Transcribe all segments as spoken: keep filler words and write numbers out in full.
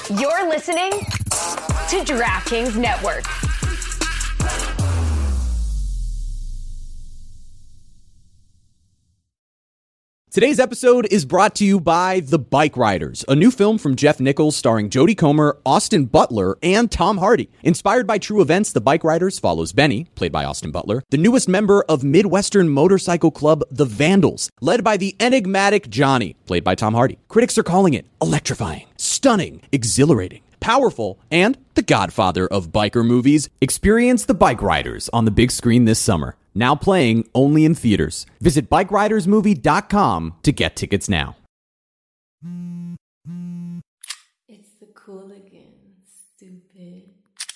You're listening to DraftKings Network. Today's episode is brought to you by The Bike Riders, a new film from Jeff Nichols starring Jodie Comer, Austin Butler, and Tom Hardy. Inspired by true events, The Bike Riders follows Benny, played by Austin Butler, the newest member of Midwestern motorcycle club The Vandals, led by the enigmatic Johnny, played by Tom Hardy. Critics are calling it electrifying, stunning, exhilarating, powerful, and the godfather of biker movies. Experience The Bike Riders on the big screen this summer. Now playing only in theaters. Visit bike riders movie dot com to get tickets now. It's the Cooligans, stupid.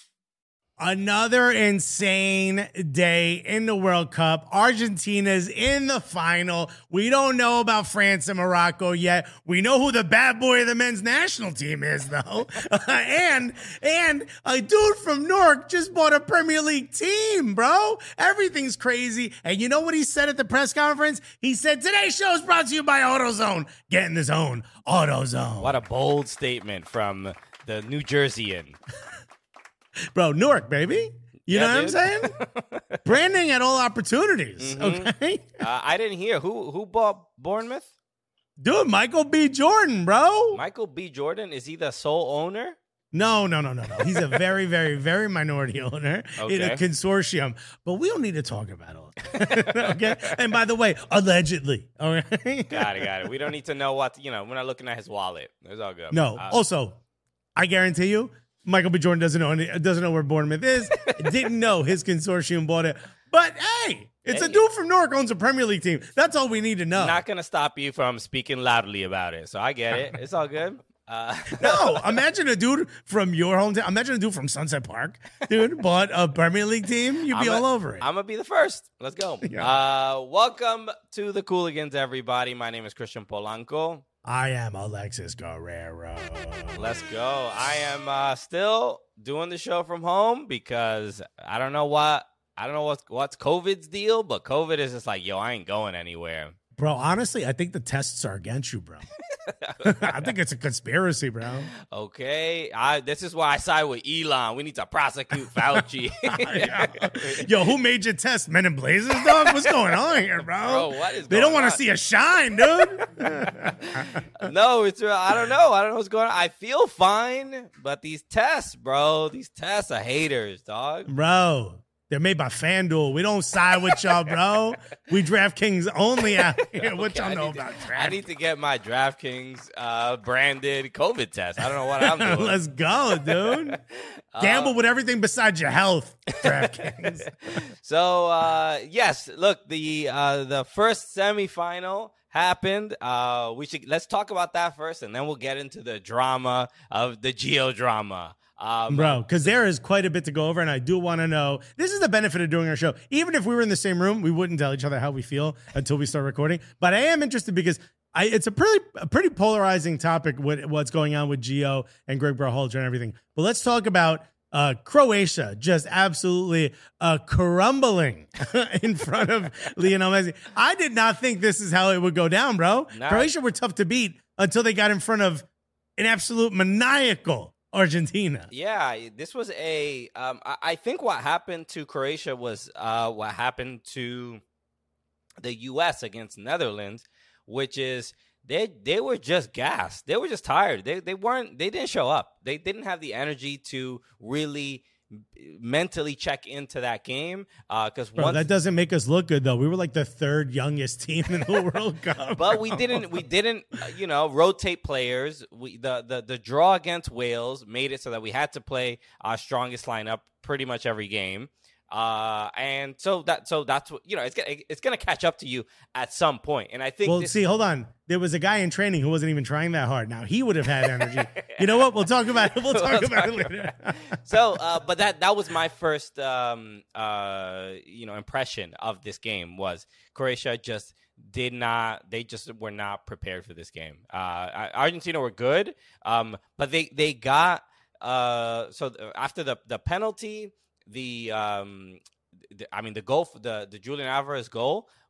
Another insane day in the World Cup. Argentina's in the final. We don't know about France and Morocco yet. We know who the bad boy of the men's national team is, though. and and a dude from Newark just bought a Premier League team, bro. Everything's crazy. And you know what he said at the press conference? He said, today's show is brought to you by AutoZone. Get in the zone. AutoZone. What a bold statement from the New Jerseyan. Bro, Newark, baby. You Yeah, know dude. what I'm saying? Branding at all opportunities, Mhm. okay? Uh, I didn't hear. Who who bought Bournemouth? Dude, Michael B. Jordan, bro. Michael B. Jordan? Is he the sole owner? No, no, no, no, no. He's a very, very, very minority owner in a Okay. consortium. But we don't need to talk about all that. Okay? And by the way, allegedly. All right? Got it, got it. We don't need to know what, you know, we're not looking at his wallet. It's all good. No. Uh, Also, I guarantee you, Michael B. Jordan doesn't know any, doesn't know where Bournemouth is. Didn't know his consortium bought it. But hey, it's a Hey. dude from Newark owns a Premier League team. That's all we need to know. not going to stop you from speaking loudly about it. So I get it. It's all good. Uh, No, imagine a dude from your hometown. Imagine a dude from Sunset Park, dude, bought a Premier League team. You'd be I'm all a- over it. I'm going to be the first. Let's go. Yeah. Uh, welcome to the Cooligans, everybody. My name is Christian Polanco. I am Alexis Guerrero. Let's go. I am uh, still doing the show from home because I don't know what I don't know what's what's COVID's deal, but COVID is just like, yo, I ain't going anywhere. Bro, honestly, I think the tests are against you, bro. I think it's a conspiracy, bro. Okay, I this is why I side with Elon. We need to prosecute Fauci. Yo, who made your test? Men in Blazers, dog? What's going on here, bro? Bro, what is they don't going want on? to see a shine, dude. No, it's real. I don't know. I don't know what's going on. I feel fine, but these tests, bro, these tests are haters, dog. Bro, they're made by FanDuel. We don't side with y'all, bro. We DraftKings only out here. What Okay, y'all I know need to- about I draft? need to get my DraftKings uh, branded COVID test. I don't know what I'm doing. Let's go, dude. Gamble with everything besides your health, DraftKings. So uh, yes, look, the uh, the first semifinal happened. Uh, we should let's talk about that first, and then we'll get into the drama of the Geo drama. Um, Bro, because there is quite a bit to go over, and I do want to know. This is the benefit of doing our show. Even if we were in the same room, we wouldn't tell each other how we feel until we start recording. But I am interested because I, it's a pretty a pretty polarizing topic with what's going on with Gio and Greg Berhalter and everything. But let's talk about uh, Croatia just absolutely uh, crumbling in front of Lionel Messi. I did not think this is how it would go down, bro. Nah. Croatia were tough to beat until they got in front of an absolute maniacal Argentina. Yeah, this was a. Um, I, I think what happened to Croatia was uh, what happened to the U S against Netherlands, which is they they were just gassed. They were just tired. They they weren't. They didn't show up. They didn't have the energy to really mentally check into that game. Because Bro, once that doesn't make us look good though. We were like the third youngest team in the World Cup. but we bro. didn't we didn't uh, you know rotate players. We the, the the draw against Wales made it so that we had to play our strongest lineup pretty much every game. Uh, and so that so that's what you know it's gonna it's gonna catch up to you at some point. And I think Well, this, see, hold on. There was a guy in training who wasn't even trying that hard. Now he would have had energy. You know what? We'll talk about it. We'll talk We'll about talk it later. so uh, but that that was my first um uh you know impression of this game was Croatia just did not they just were not prepared for this game. Uh, Argentina were good, um, but they they got uh so after the the penalty. The um, the, I mean the goal, the the Julian Alvarez goal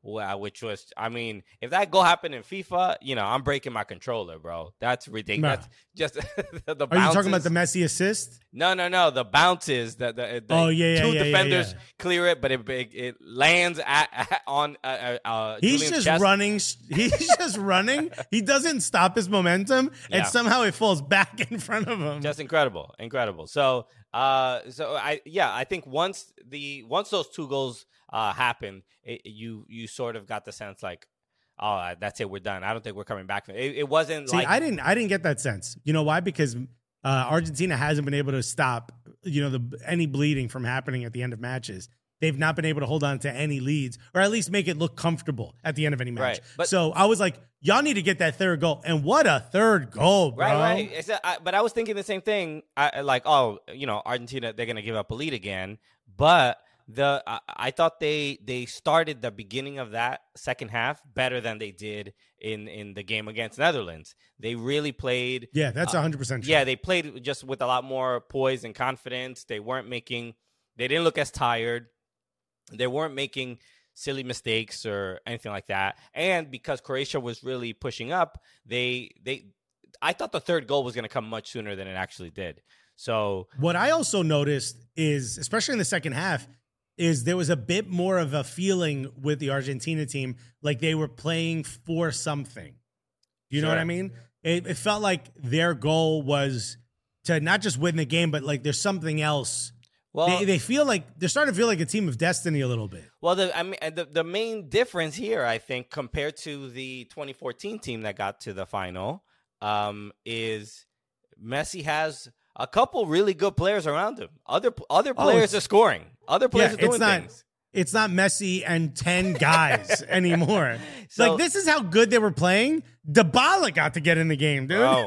which was, I mean, if that goal happened in FIFA, you know, I'm breaking my controller, bro. That's ridiculous. That's just the, the Are you talking about the Messi assist? No, no, no. The bounces, the, the, the oh, yeah, yeah, two yeah, defenders yeah, yeah. clear it, but it it, it lands at, at on. Uh, uh, he's Julian's just chest. running. He's just running. He doesn't stop his momentum, Yeah. and somehow it falls back in front of him. Just incredible, incredible. So, uh, so I yeah, I think once the once those two goals uh happened, it, you you sort of got the sense like, oh, that's it, we're done. I don't think we're coming back. It, it wasn't See, like I didn't. I didn't get that sense. You know why? Because uh, Argentina hasn't been able to stop, you know, the any bleeding from happening at the end of matches. They've not been able to hold on to any leads, or at least make it look comfortable at the end of any match. Right, but- so I was like, y'all need to get that third goal. And what a third goal, bro. Right, right. It's a, I, but I was thinking the same thing. I, like, oh, you know, Argentina, they're going to give up a lead again. But the I, I thought they they started the beginning of that second half better than they did in, in the game against Netherlands. They really played. Yeah, that's uh, one hundred percent true. Yeah, they played just with a lot more poise and confidence. They weren't making, they didn't look as tired. They weren't making silly mistakes or anything like that. And because Croatia was really pushing up, they they I thought the third goal was going to come much sooner than it actually did. So what I also noticed is, especially in the second half, is there was a bit more of a feeling with the Argentina team like they were playing for something. You know Sure. what I mean? It, it felt like their goal was to not just win the game, but like there's something else. well, They, they feel like they're starting to feel like a team of destiny a little bit. well, the I mean the the main difference here, I think, compared to the twenty fourteen team that got to the final, um, is Messi has a couple really good players around him. Other other Oh, players it's- are scoring. Other players Yeah, are doing it's not- things. It's not Messi and ten guys anymore. So- like, this is how good they were playing. Dybala got to get in the game, dude. Oh,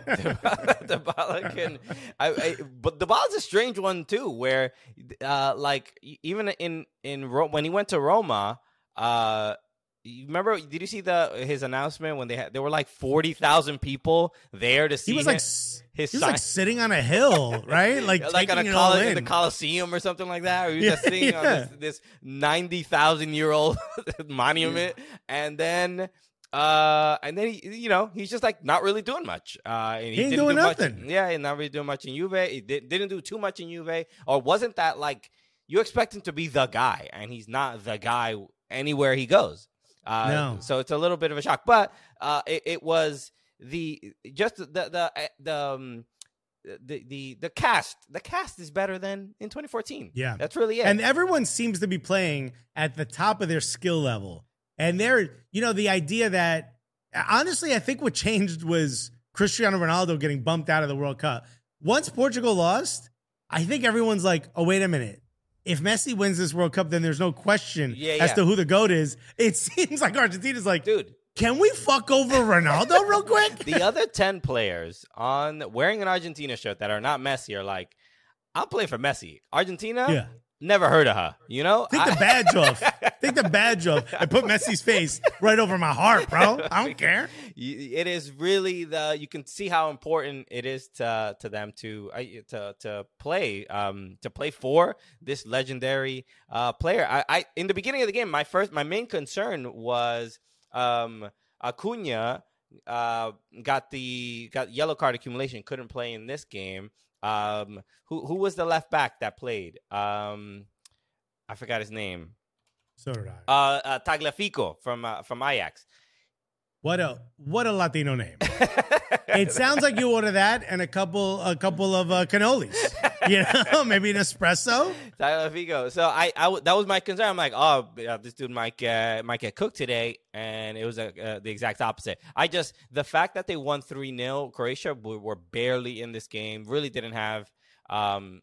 Dybala can, I, I, but Dybala's a strange one too. Where, uh, like even in in Ro- when he went to Roma, uh, you remember? Did you see the his announcement when they had there were like forty thousand people there to see He was him, like s- his he was sign- like sitting on a hill, right? Like, like on taking a it all coli- in in. the Coliseum or something like that. Or he was Yeah, just sitting on yeah. this, this ninety thousand year old monument, and then. Uh, and then he, you know, he's just like not really doing much. Uh, and he, He ain't didn't doing do much. nothing. Yeah, he's not really doing much in Juve. He did, didn't do too much in Juve, or wasn't that like you expect him to be the guy, and he's not the guy anywhere he goes. Uh, No. So it's a little bit of a shock, but uh, it, it was the just the the the. Um, The, the the cast the cast is better than in twenty fourteen. Yeah. That's really it. And everyone seems to be playing at the top of their skill level. And they're, you know, the idea that, honestly, I think what changed was Cristiano Ronaldo getting bumped out of the World Cup. Once Portugal lost, I think everyone's like, oh, wait a minute. If Messi wins this World Cup, then there's no question Yeah, as yeah. to who the GOAT is. It seems like Argentina's like, Dude, can we fuck over Ronaldo real quick? the other ten players on wearing an Argentina shirt that are not Messi are like, I'm playing for Messi. Argentina, Yeah. never heard of her. You know, Take the I- badge off. Take the badge off. I put Messi's face right over my heart, bro. I don't care. Y- It is really the you can see how important it is to to them to uh, to to play um to play for this legendary uh player. I, I in the beginning of the game, my first my main concern was um Acuna uh got the got yellow card accumulation, couldn't play in this game. Um, who who was the left back that played? Um, I forgot his name. So did I. Uh, uh Tagliafico from uh, from Ajax. What a what a Latino name. It sounds like you order that and a couple a couple of uh, cannolis. You know, maybe an espresso. Tagliafico. So I, I w- that was my concern. I'm like, oh, uh, this dude might get might get cooked today, and it was uh, uh, the exact opposite. I just the fact that they won three nil, Croatia were, were barely in this game. Really didn't have um,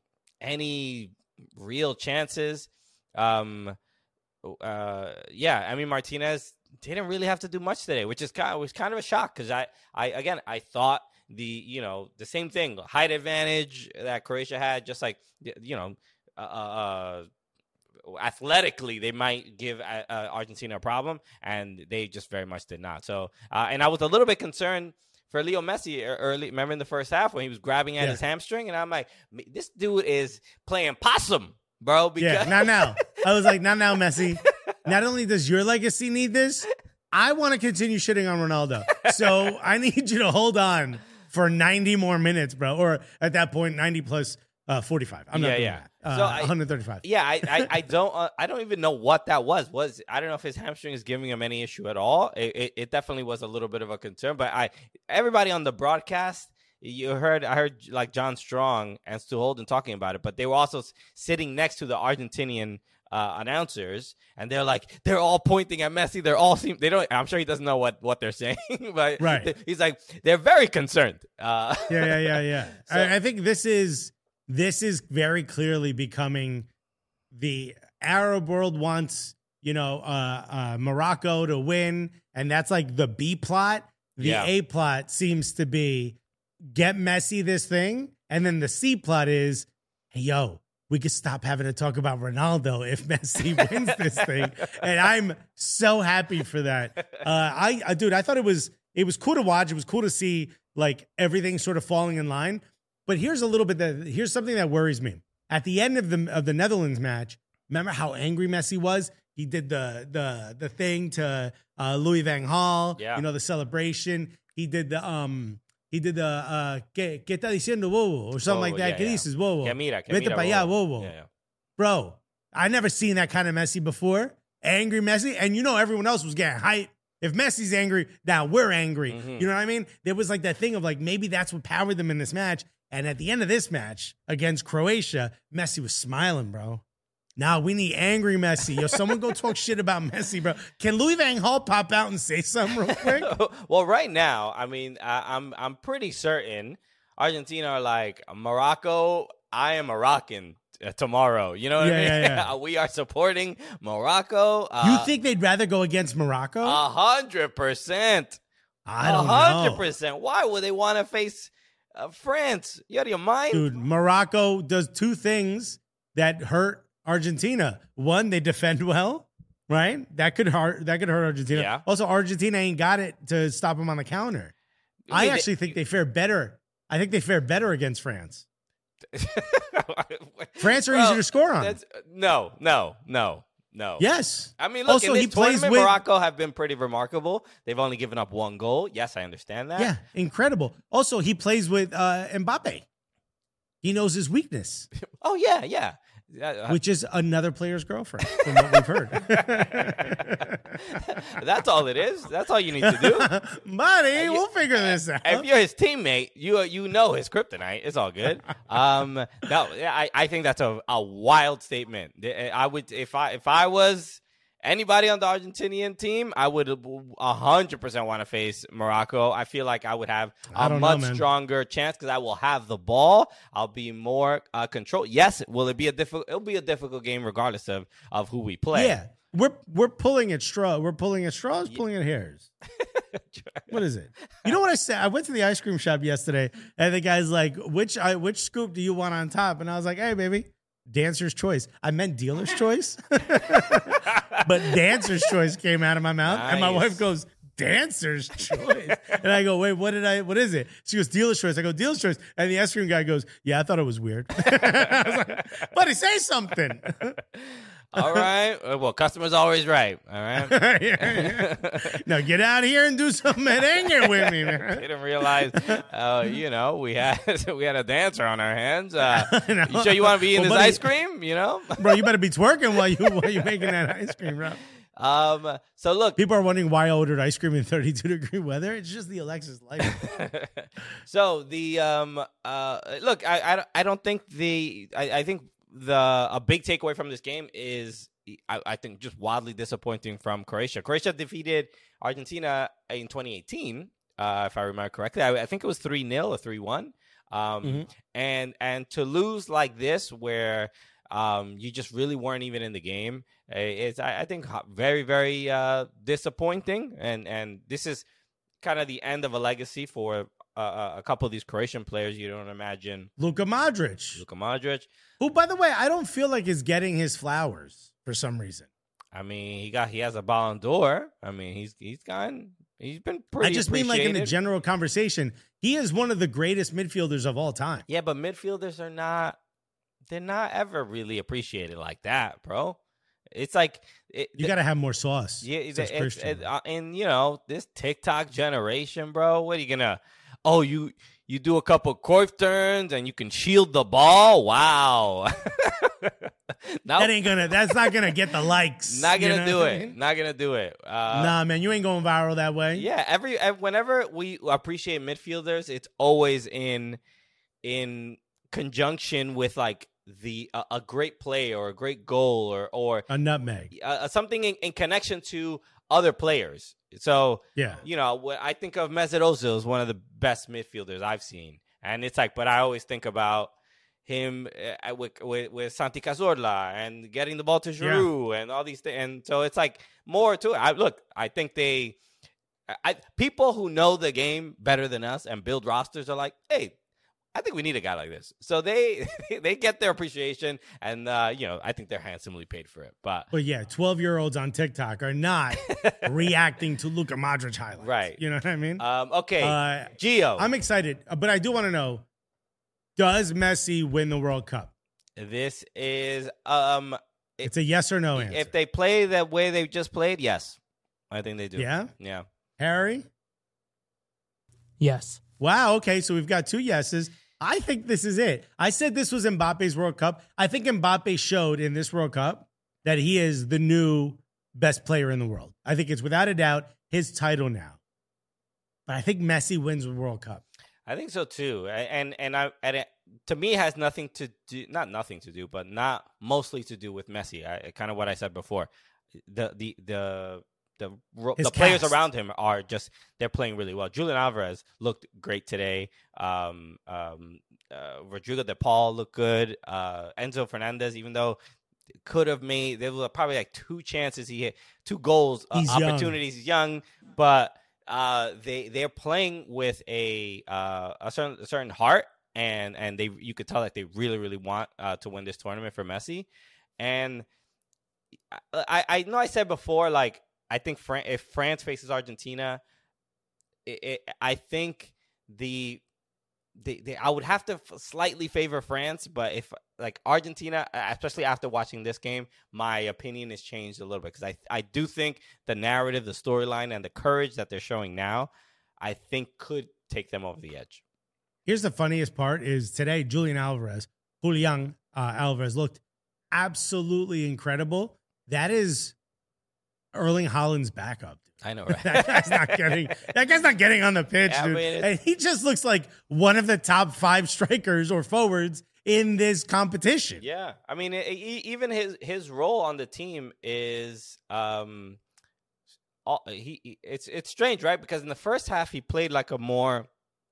any real chances. Um, uh, yeah, I mean Martinez didn't really have to do much today, which is kind of, was kind of a shock because I, I again I thought the you know the same thing, height advantage that Croatia had, just like you know uh, uh, athletically they might give uh, uh, Argentina a problem, and they just very much did not. So uh, and I was a little bit concerned for Leo Messi early. Remember in the first half when he was grabbing at Yeah. his hamstring, and I'm like, this dude is playing possum, bro. Because Yeah, not now. I was like, not now, Messi. not only does your legacy need this, I want to continue shitting on Ronaldo. So I need you to hold on for ninety more minutes, bro. Or at that point, ninety plus uh, forty-five. I'm yeah, not doing yeah. that. Uh, so I, one hundred thirty-five. Yeah, I, I, I don't, uh, I don't even know what that was. Was I don't know if his hamstring is giving him any issue at all. It, it, it definitely was a little bit of a concern. But I, everybody on the broadcast, you heard, I heard like John Strong and Stu Holden talking about it, but they were also s- sitting next to the Argentinian uh, announcers, and they're like, they're all pointing at Messi. They're all seem, they don't. I'm sure he doesn't know what, what they're saying, but right. he's like, they're very concerned. Uh, yeah, yeah, yeah, yeah. So, I, I think this is this is very clearly becoming the Arab world wants, you know, uh, uh, Morocco to win, and that's like the B plot. The Yeah. A plot seems to be get Messi this thing, and then the C plot is, hey, yo, we could stop having to talk about Ronaldo if Messi wins this thing, and I'm so happy for that. Uh, I, I, dude, I thought it was it was cool to watch. It was cool to see like everything sort of falling in line. But here's a little bit that here's something that worries me. At the end of the of the Netherlands match, remember how angry Messi was? He did the the the thing to uh, Louis van Gaal, Yeah. you know, the celebration. He did the um he did the uh ¿Qué, qué está diciendo bobo? Or something Bobo, like that. yeah, ¿Qué yeah. dices bobo? Que mira, que Vete mira, pa' allá, bobo. bobo. Yeah, yeah. Bro, I never seen that kind of Messi before. Angry Messi, and you know everyone else was getting hyped. If Messi's angry, now we're angry. Mm-hmm. You know what I mean? There was like that thing of like maybe that's what powered them in this match. And at the end of this match against Croatia, Messi was smiling, bro. Now we need angry Messi. Yo, someone go talk shit about Messi, bro. Can Louis van Gaal pop out and say something real quick? Well, right now, I mean, I, I'm I'm pretty certain Argentina are like Morocco. I am Moroccan uh, tomorrow. You know what Yeah, I mean? yeah, yeah. We are supporting Morocco. Uh, You think they'd rather go against Morocco? a hundred percent? I don't A hundred know. percent. Why would they want to face uh, France? You out of your mind? Dude, Morocco does two things that hurt Argentina. One, they defend well, right? That could hurt. That could hurt Argentina. Yeah. Also, Argentina ain't got it to stop them on the counter. I mean, they- actually think they fare better. I think they fare better against France. France are Bro, easier to score on. That's, no, no, no, no. Yes. I mean, look, Also, in this he plays tournament, with- Morocco have been pretty remarkable. They've only given up one goal. Yes, I understand that. Yeah, incredible. Also, he plays with uh, Mbappe. He knows his weakness, Oh, yeah, yeah. Uh, which is another player's girlfriend, from what we've heard. That's all it is. That's all you need to do. Buddy, we'll figure this out. If you're his teammate, you you know his kryptonite. It's all good. Um, no, I, I think that's a, a wild statement. I would if I if I was anybody on the Argentinian team, I would a hundred percent want to face Morocco. I feel like I would have I a don't know, much man. stronger chance because I will have the ball. I'll be more uh, control. Yes, will it be a difficult? It'll be a difficult game regardless of of who we play. Yeah, we're we're pulling at straw. We're pulling at straws, pulling at hairs. What is it? You know what I said? I went to the ice cream shop yesterday, and the guy's like, "Which I which scoop do you want on top?" And I was like, "Hey, baby, dancer's choice." I meant dealer's choice, but dancer's choice came out of my mouth, and my Nice. wife goes, "Dancer's choice," and I go, "Wait, what did I? What is it?" She goes, "Dealer's choice." I go, "Dealer's choice," and the ice cream guy goes, "Yeah, I thought it was weird." I was like, "Buddy, say something." All right. Uh, Well, customer's always right. All right. Yeah, yeah. Now get out here and do some merengue with me, man. Didn't realize, uh, you know, we had we had a dancer on our hands. Uh, know. you sure you want to be eating Well, this buddy- ice cream? You know. Bro, you better be twerking while you while you're making that ice cream, bro. Um. So look. People are wondering why I ordered ice cream in thirty-two degree weather. It's just the Alexis life. So the um. Uh. Look, I I, don't- I don't think the I, I think the a big takeaway from this game is I, I think just wildly disappointing from Croatia. Croatia defeated Argentina in twenty eighteen, uh, if I remember correctly. I, I think it was three nil or three one. Um, Mhm. and and to lose like this, where um, you just really weren't even in the game, uh, it's I, I think ho- very very uh, disappointing. And and this is kind of the end of a legacy for uh, a couple of these Croatian players. You don't imagine Luka Modric, Luka Modric. who, by the way, I don't feel like is getting his flowers for some reason. I mean, he got he has a Ballon d'Or. I mean, he's he's gone. He's been pretty. I just mean like in the appreciated. general conversation, he is one of the greatest midfielders of all time. Yeah, but midfielders are not. They're not ever really appreciated like that, bro. It's like it, you got to have more sauce. Yeah, it's, says it's, Christian. it, uh, and you know this TikTok generation, bro. What are you gonna? Oh, you you do a couple Cruyff turns and you can shield the ball. Wow. Now, that ain't gonna. That's not gonna get the likes. Not gonna you know do what I it. mean? Not gonna do it. Uh, Nah, man, you ain't going viral that way. Yeah, every whenever we appreciate midfielders, it's always in in conjunction with like the uh, a great play or a great goal or or A nutmeg. uh, something in, in connection to other players. So Yeah. you know, when I think of Mesut Ozil as one of the best midfielders I've seen, and it's like, but I always think about him uh, with, with with Santi Cazorla and getting the ball to Giroud yeah. and all these things. And so it's like more to it. I look, I think they, I people who know the game better than us and build rosters are like, hey, I think we need a guy like this. So they they get their appreciation, and uh, you know, I think they're handsomely paid for it. But but yeah, twelve year olds on TikTok are not reacting to Luka Modric highlights. Right. You know what I mean? Um, okay, uh, Gio, I'm excited, but I do want to know: does Messi win the World Cup? This is um, it's a yes or no answer. If they play the way they just played, yes, I think they do. Yeah, yeah. Harry, yes. Wow. Okay, so we've got two yeses. I think this is it. I said this was Mbappe's World Cup. I think Mbappe showed in this World Cup that he is the new best player in the world. I think it's without a doubt his title now. But I think Messi wins the World Cup. I think so too. And and I and it, to me it has nothing to do, not nothing to do, but not mostly to do with Messi. I, kind of what I said before. The the the the His the players cast. around him are just they're playing really well. Julian Alvarez looked great today. Um, um, uh, Rodrigo De Paul looked good. Uh, Enzo Fernandez, even though could have made there was probably like two chances he hit, two goals, uh, He's young. opportunities. He's young, but uh, they they're playing with a uh, a certain a certain heart, and and they you could tell that they really really want uh, to win this tournament for Messi. And I I know I said before, like, I think Fran- if France faces Argentina, it, it, I think the, the, the I would have to f- slightly favor France. But if like Argentina, especially after watching this game, my opinion has changed a little bit because I I do think the narrative, the storyline, and the courage that they're showing now, I think could take them over the edge. Here's the funniest part: is today Julian Alvarez, Julian uh, Alvarez looked absolutely incredible. That is Erling Haaland's backup. Dude. I know, right? that guy's not getting. That guy's not getting on the pitch, Yeah, dude. I mean, and he just looks like one of the top five strikers or forwards in this competition. Yeah, I mean, it, it, even his his role on the team is um, all, he, he it's it's strange, right? Because in the first half he played like a more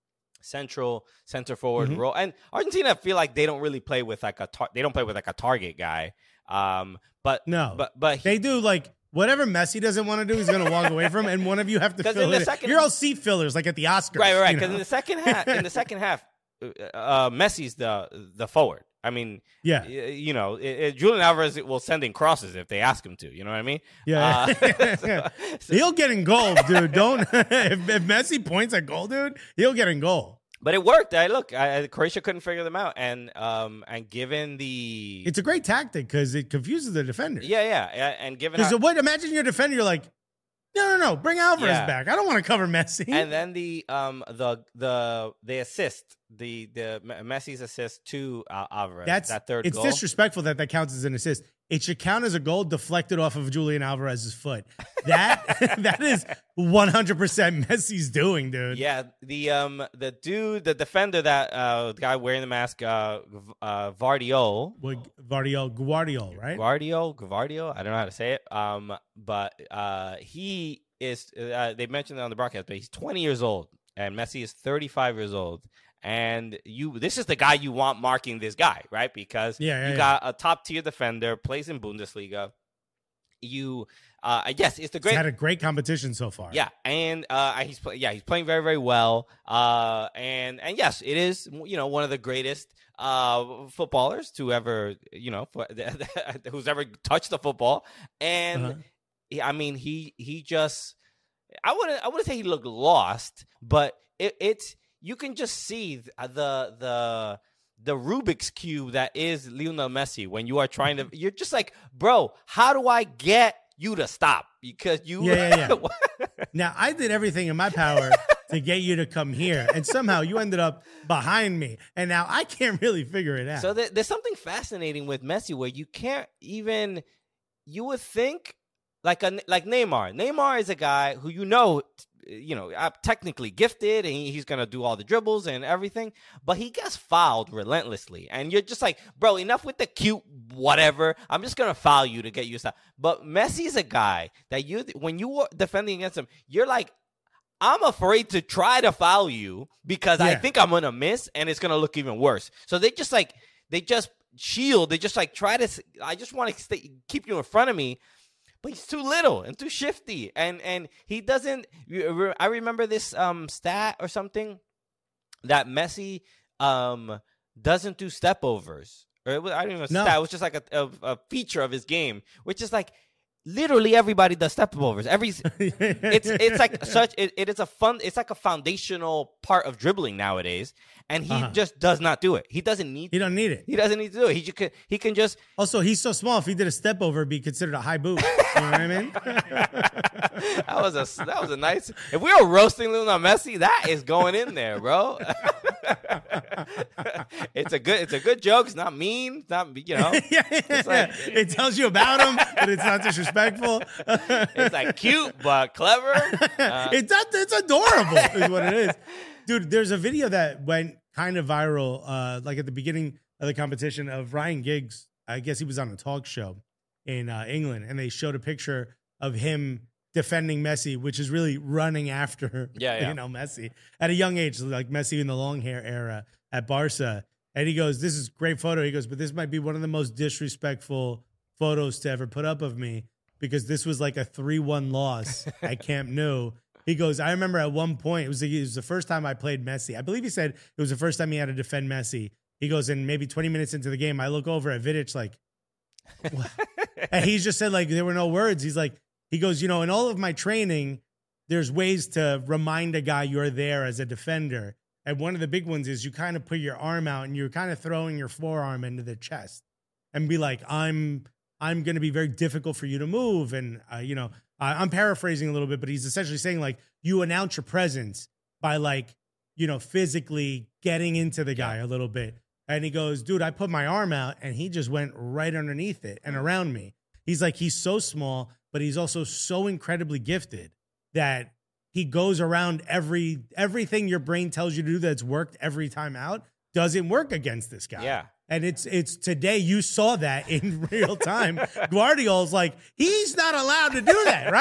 central center forward Mhm. role, and Argentina feel like they don't really play with like a tar- they don't play with like a target guy. Um, but No, but but he, they do like whatever Messi doesn't want to do, he's going to walk away from, and one of you have to 'Cause fill in the it. second- You're all seat fillers, like at the Oscars, right, right, you because know? in the second half, in the second half, uh, Messi's the the forward. I mean, Yeah. y- you know, it, it, Julian Alvarez will send in crosses if they ask him to. You know what I mean? Yeah, Uh, so- he'll get in goal, dude. Don't if, if Messi points at goal, dude, he'll get in goal. But it worked. I look, I, Croatia couldn't figure them out, and um, and given the It's a great tactic because it confuses the defender. yeah, yeah, yeah, and given Because how, what? Imagine your defender. You're like, no, no, no, bring Alvarez Yeah. back. I don't want to cover Messi. and then the um the the the assist, the the Messi's assist to uh, Alvarez. That's that third It's goal. disrespectful that that counts as an assist. It should count as a goal deflected off of Julian Alvarez's foot. That that is one hundred percent Messi's doing, dude. Yeah, the um the dude, the defender, that uh the guy wearing the mask, uh, V- uh Vardiol. Guardiol, Guardiol, right? Guardio, Guardio, I don't know how to say it. Um, but uh, he is. Uh, they mentioned it on the broadcast, but he's twenty years old, and Messi is thirty-five years old. And you, this is the guy you want marking this guy, right? Because Yeah, yeah, you yeah. got a top tier defender, plays in Bundesliga. You, uh, yes, it's the He's great. had a great competition so far. Yeah, and uh, he's play, yeah he's playing very very well. Uh, and and yes, it is, you know, one of the greatest uh footballers to ever, you know, for, who's ever touched the football. And Uh-huh. he, I mean he he just I wouldn't I wouldn't say he looked lost, but it, it's you can just see the the the Rubik's Cube that is Lionel Messi when you are trying to, you're just like, bro, how do I get you to stop? Because you. Yeah, yeah, yeah. Now, I did everything in my power to get you to come here, and somehow you ended up behind me, and now I can't really figure it out. So there, there's something fascinating with Messi where you can't even, you would think, like a like Neymar. Neymar is a guy who you know, you know, technically gifted, and he's gonna do all the dribbles and everything, but he gets fouled relentlessly, and you're just like, bro, enough with the cute whatever. I'm just gonna foul you to get you stopped. But Messi's a guy that you, when you were defending against him, you're like, I'm afraid to try to foul you because yeah. I think I'm gonna miss, and it's gonna look even worse. So they just like they just shield. They just like try to. I just want to stay, keep you in front of me. But he's too little and too shifty, and and he doesn't. I remember this um stat or something that Messi um doesn't do step overs, or it was, I don't even know. No. Stat. It was just like a, a a feature of his game, which is like literally everybody does step overs. Every it's it's like such it, it is a fun. It's like a foundational part of dribbling nowadays, and he uh-huh. just does not do it. He doesn't need. He don't need it. He doesn't need to do it. He can he can just. Also, he's so small. If he did a step over, it'd be considered a high boot. You know what I mean? that was a that was a nice. If we were roasting Lionel Messi, that is going in there, bro. it's a good it's a good joke. It's not mean. It's not you know. yeah, yeah, it's like, yeah. It tells you about him, but it's not disrespectful. It's like cute but clever. Uh, it's not, it's adorable, is what it is, dude. There's a video that went kind of viral, uh, like at the beginning of the competition of Ryan Giggs. I guess he was on a talk show in uh, England, and they showed a picture of him defending Messi, which is really running after yeah, yeah. you know Messi at a young age, like Messi in the long hair era at Barca. And he goes, "This is a great photo." He goes, "But this might be one of the most disrespectful photos to ever put up of me because this was like a three one loss at Camp Nou." He goes, "I remember at one point it was, the, it was the first time I played Messi. I believe he said it was the first time he had to defend Messi." He goes, "And maybe twenty minutes into the game, I look over at Vidic like." And he's just said like there were no words. He's like, he goes, "You know, in all of my training, there's ways to remind a guy you're there as a defender. And one of the big ones is you kind of put your arm out and you're kind of throwing your forearm into the chest and be like, I'm I'm going to be very difficult for you to move." And, uh, you know, uh, I'm paraphrasing a little bit, but he's essentially saying like you announce your presence by like, you know, physically getting into the guy a little bit. And he goes, "Dude, I put my arm out and he just went right underneath it and around me." He's like, he's so small, but he's also so incredibly gifted that he goes around every everything your brain tells you to do that's worked every time out doesn't work against this guy. Yeah. And it's it's today you saw that in real time. Guardiola's like, he's not allowed to do that,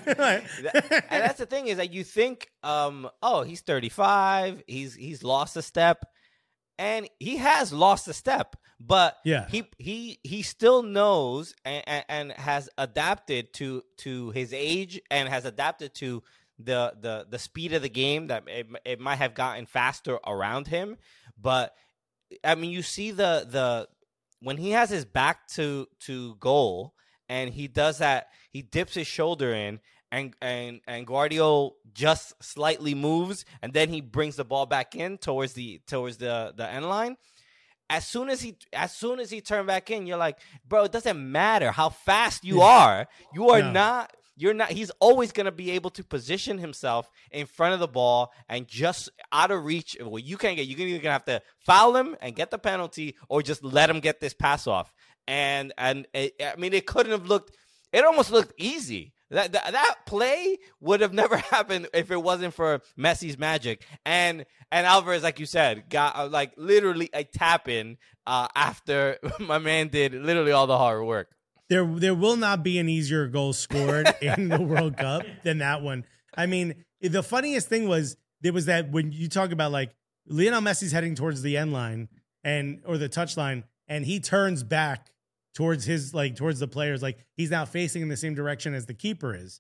right? And that's the thing is that you think, um, oh, he's thirty-five, he's he's lost a step. And he has lost a step, but yeah. he he he still knows and, and, and has adapted to to his age and has adapted to the the the speed of the game that it, it might have gotten faster around him. But I mean, you see the the when he has his back to to goal and he does that, he dips his shoulder in. And and and Guardiola just slightly moves, and then he brings the ball back in towards the towards the, the end line. As soon as he as soon as he turned back in, you're like, bro, it doesn't matter how fast you are. You are no. not. You're not. He's always gonna be able to position himself in front of the ball and just out of reach. Well, you can't get. You're either gonna have to foul him and get the penalty, or just let him get this pass off. And and it, I mean, it couldn't have looked. It almost looked easy. That, that that play would have never happened if it wasn't for Messi's magic. And and Alvarez, like you said, got uh, like literally a tap in uh, after my man did literally all the hard work. There there will not be an easier goal scored in the World Cup than that one. I mean, the funniest thing was there was that when you talk about like Lionel Messi's heading towards the end line and or the touch line, and he turns back towards his, like, towards the players, like he's now facing in the same direction as the keeper is.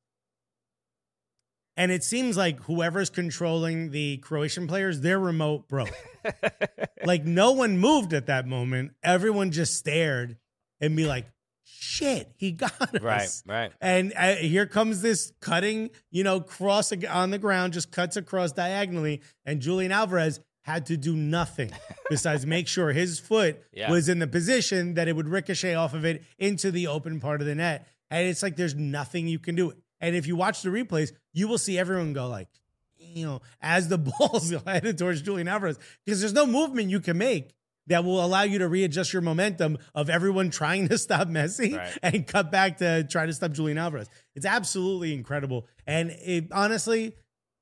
And it seems like whoever's controlling the Croatian players, their remote broke. Like no one moved at that moment. Everyone just stared and be like, shit, he got us. Right, right. And uh, here comes this cutting, you know, cross on the ground, just cuts across diagonally. And Julian Alvarez had to do nothing besides make sure his foot Yeah. was in the position that it would ricochet off of it into the open part of the net. And it's like there's nothing you can do. And if you watch the replays, you will see everyone go like, you know, as the ball's headed towards Julian Alvarez, because there's no movement you can make that will allow you to readjust your momentum of everyone trying to stop Messi Right. and cut back to try to stop Julian Alvarez. It's absolutely incredible. And it, honestly,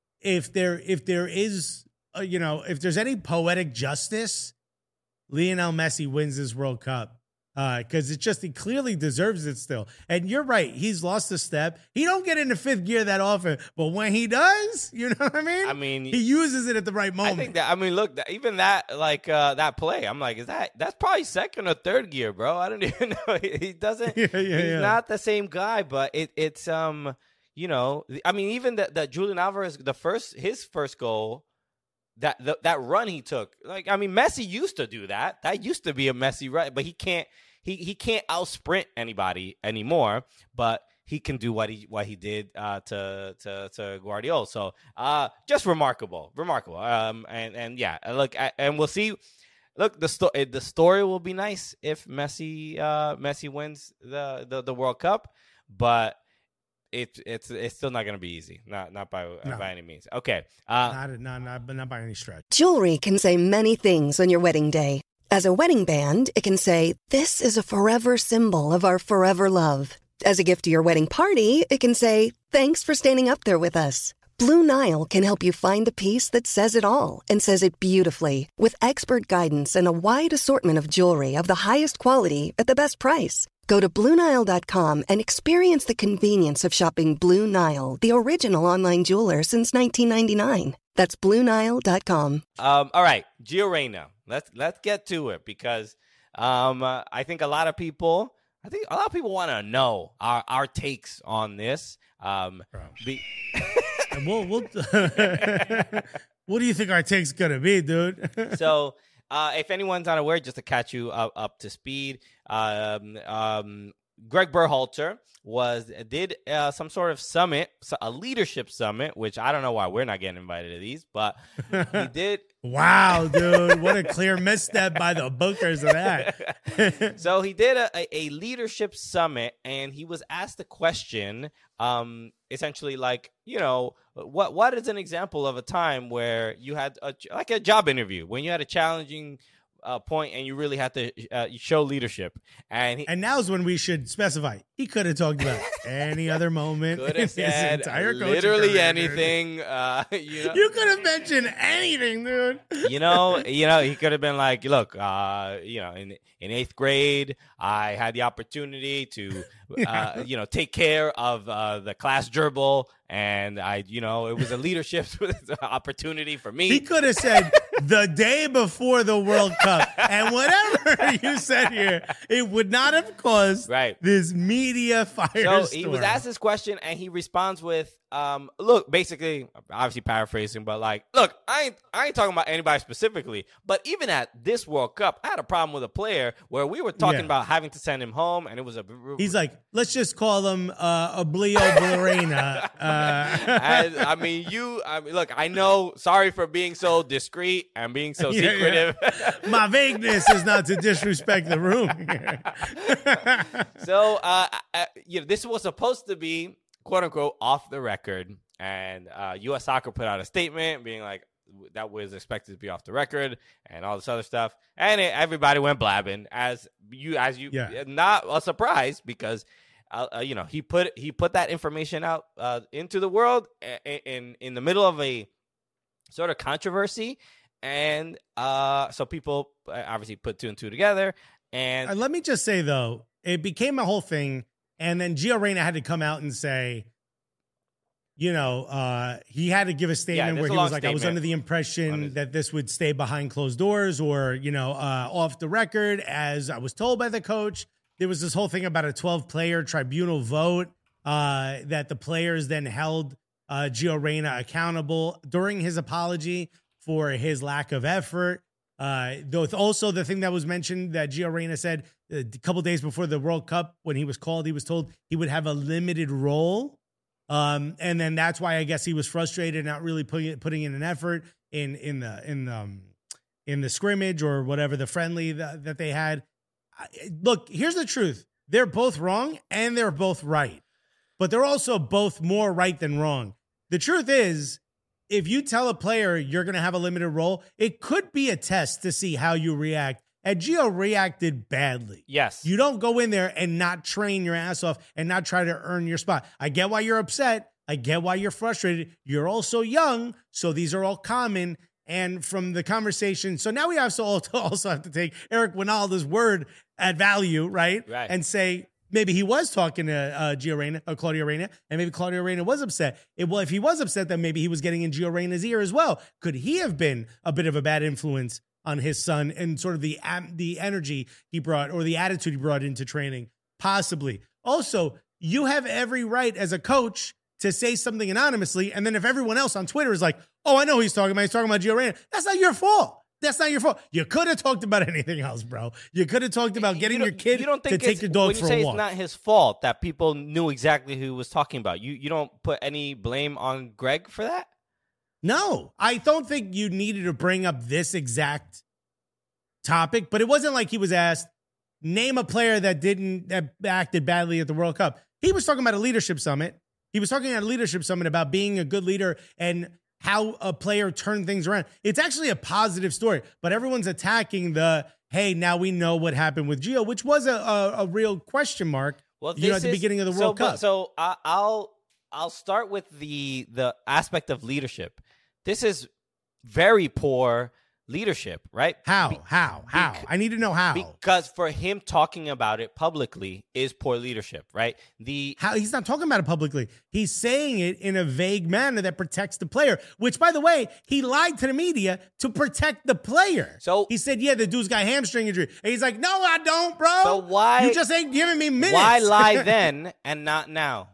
if there if there is, uh, you know, if there's any poetic justice, Lionel Messi wins this World Cup. Because uh, it just, he clearly deserves it still. And you're right, he's lost a step. He don't get into fifth gear that often, but when he does, you know what I mean? I mean, he uses it at the right moment. I think that, I mean, look, that, even that, like, uh, that play, I'm like, is that, that's probably second or third gear, bro. I don't even know. He doesn't, Yeah, yeah, he's yeah. not the same guy, but it, it's, um, you know, I mean, even that, that Julian Alvarez, the first, his first goal, that, the, that run he took, like, I mean, Messi used to do that. That used to be a Messi run, but he can't, he, he can't out sprint anybody anymore, but he can do what he what he did uh, to to to Guardiola. So uh, just remarkable, remarkable. Um, and and yeah, look, and we'll see. Look, the story the story will be nice if Messi uh, Messi wins the, the the World Cup, but it it's it's still not going to be easy, not not by No. by any means. Okay, uh, Not, not, not, not by any stretch. Jewelry can say many things on your wedding day. As a wedding band, it can say, "This is a forever symbol of our forever love." As a gift to your wedding party, it can say, "Thanks for standing up there with us." Blue Nile can help you find the piece that says it all and says it beautifully, with expert guidance and a wide assortment of jewelry of the highest quality at the best price. Go to Blue Nile dot com and experience the convenience of shopping Blue Nile, the original online jeweler since nineteen ninety-nine. That's Blue Nile dot com. Um, all right, Gio Reyna. Let's let's get to it because um, uh, I think a lot of people, I think a lot of people want to know our, our takes on this. Um, be- And we'll, we'll what do you think our take's going to be, dude? so, uh, if anyone's unaware, just to catch you up, up to speed, um, um, Greg Berhalter was did uh, some sort of summit, a leadership summit, which I don't know why we're not getting invited to these, but he did. Wow, dude. What a clear misstep by the bookers of that. So he did a, a leadership summit, and he was asked a question, um, essentially like, you know, what what is an example of a time where you had a, like a job interview, when you had a challenging uh, point and you really had to uh, show leadership. And he, And now's when we should specify. He could have talked about any other moment could in have his said entire coaching literally career, dude. anything. Uh, you know, You could have mentioned anything, dude. you know, you know, he could have been like, look, uh, you know, in in eighth grade, I had the opportunity to, uh, you know, take care of uh, the class gerbil, and I, you know, it was a leadership opportunity for me. He could have said the day before the World Cup, and whatever you said here, it would not have caused Right. this media firestorm. So he was asked this question, and he responds with, um, "Look, basically, obviously paraphrasing, but like, look, I ain't, I ain't talking about anybody specifically, but even at this World Cup, I had a problem with a player where we were talking Yeah. about having to send him home, and it was a." He's like, let's just call him uh, Oblio Blarena. Uh, And, I mean, you. I mean, look, I know. Sorry for being so discreet and being so Yeah, secretive. my vagueness is not to disrespect the room. So, uh, uh, you know, this was supposed to be quote unquote off the record, and uh, U S Soccer put out a statement being like that was expected to be off the record and all this other stuff, and it, everybody went blabbing as you as you Yeah. not a surprise because. Uh, uh, you know, he put he put that information out uh, into the world in, in in the middle of a sort of controversy, and uh, so people obviously put two and two together. And Uh, let me just say, though, it became a whole thing, and then Gio Reyna had to come out and say, you know, uh, he had to give a statement there's where a he long was like, I was statement under the on impression his- that this would stay behind closed doors or, you know, uh, off the record, as I was told by the coach. There was this whole thing about a twelve-player tribunal vote uh, that the players then held uh, Gio Reyna accountable during his apology for his lack of effort. Uh, though also the thing that was mentioned that Gio Reyna said a couple days before the World Cup, when he was called, he was told he would have a limited role. Um, and then that's why I guess he was frustrated, not really putting putting in an effort in in the in the, um, in the scrimmage or whatever, the friendly that, that they had. I, look, here's the truth. They're both wrong and they're both right, but they're also both more right than wrong. The truth is, if you tell a player you're going to have a limited role, it could be a test to see how you react. And Gio reacted badly. Yes. You don't go in there and not train your ass off and not try to earn your spot. I get why you're upset. I get why you're frustrated. You're also young, so these are all common. And from the conversation, so now we have to also have to take Eric Winalda's word at value, right? Right. And say maybe he was talking to uh, Gio Reyna, uh, Claudio Reyna, and maybe Claudio Reyna was upset. It, well, if he was upset, then maybe he was getting in Gio Reyna's ear as well. Could he have been a bit of a bad influence on his son and sort of the um, the energy he brought or the attitude he brought into training? Possibly. Also, you have every right as a coach to say something anonymously, and then if everyone else on Twitter is like, oh, I know who he's talking about, he's talking about Gio Reyna, that's not your fault. That's not your fault. You could have talked about anything else, bro. You could have talked about getting you your kid you don't think to take your dog when for you say a walk. It's not his fault that people knew exactly who he was talking about. You you don't put any blame on Greg for that? No, I don't think you needed to bring up this exact topic, but it wasn't like he was asked, name a player that didn't, that acted badly at the World Cup. He was talking about a leadership summit. He was talking at a leadership summit about being a good leader and how a player turned things around. It's actually a positive story, but everyone's attacking the, hey, now we know what happened with Gio, which was a, a, a real question mark, Well, you know, at the is, beginning of the so, World but- Cup. So I, I'll I'll start with the the aspect of leadership. This is very poor leadership, right? How? Be- how? How? bec- I need to know how. Because for him talking about it publicly is poor leadership, right? The How he's not talking about it publicly. He's saying it in a vague manner that protects the player, which, by the way, he lied to the media to protect the player. So- he said, yeah, the dude's got hamstring injury. And he's like, no, I don't, bro. So why- You just ain't giving me minutes. why lie then and not now?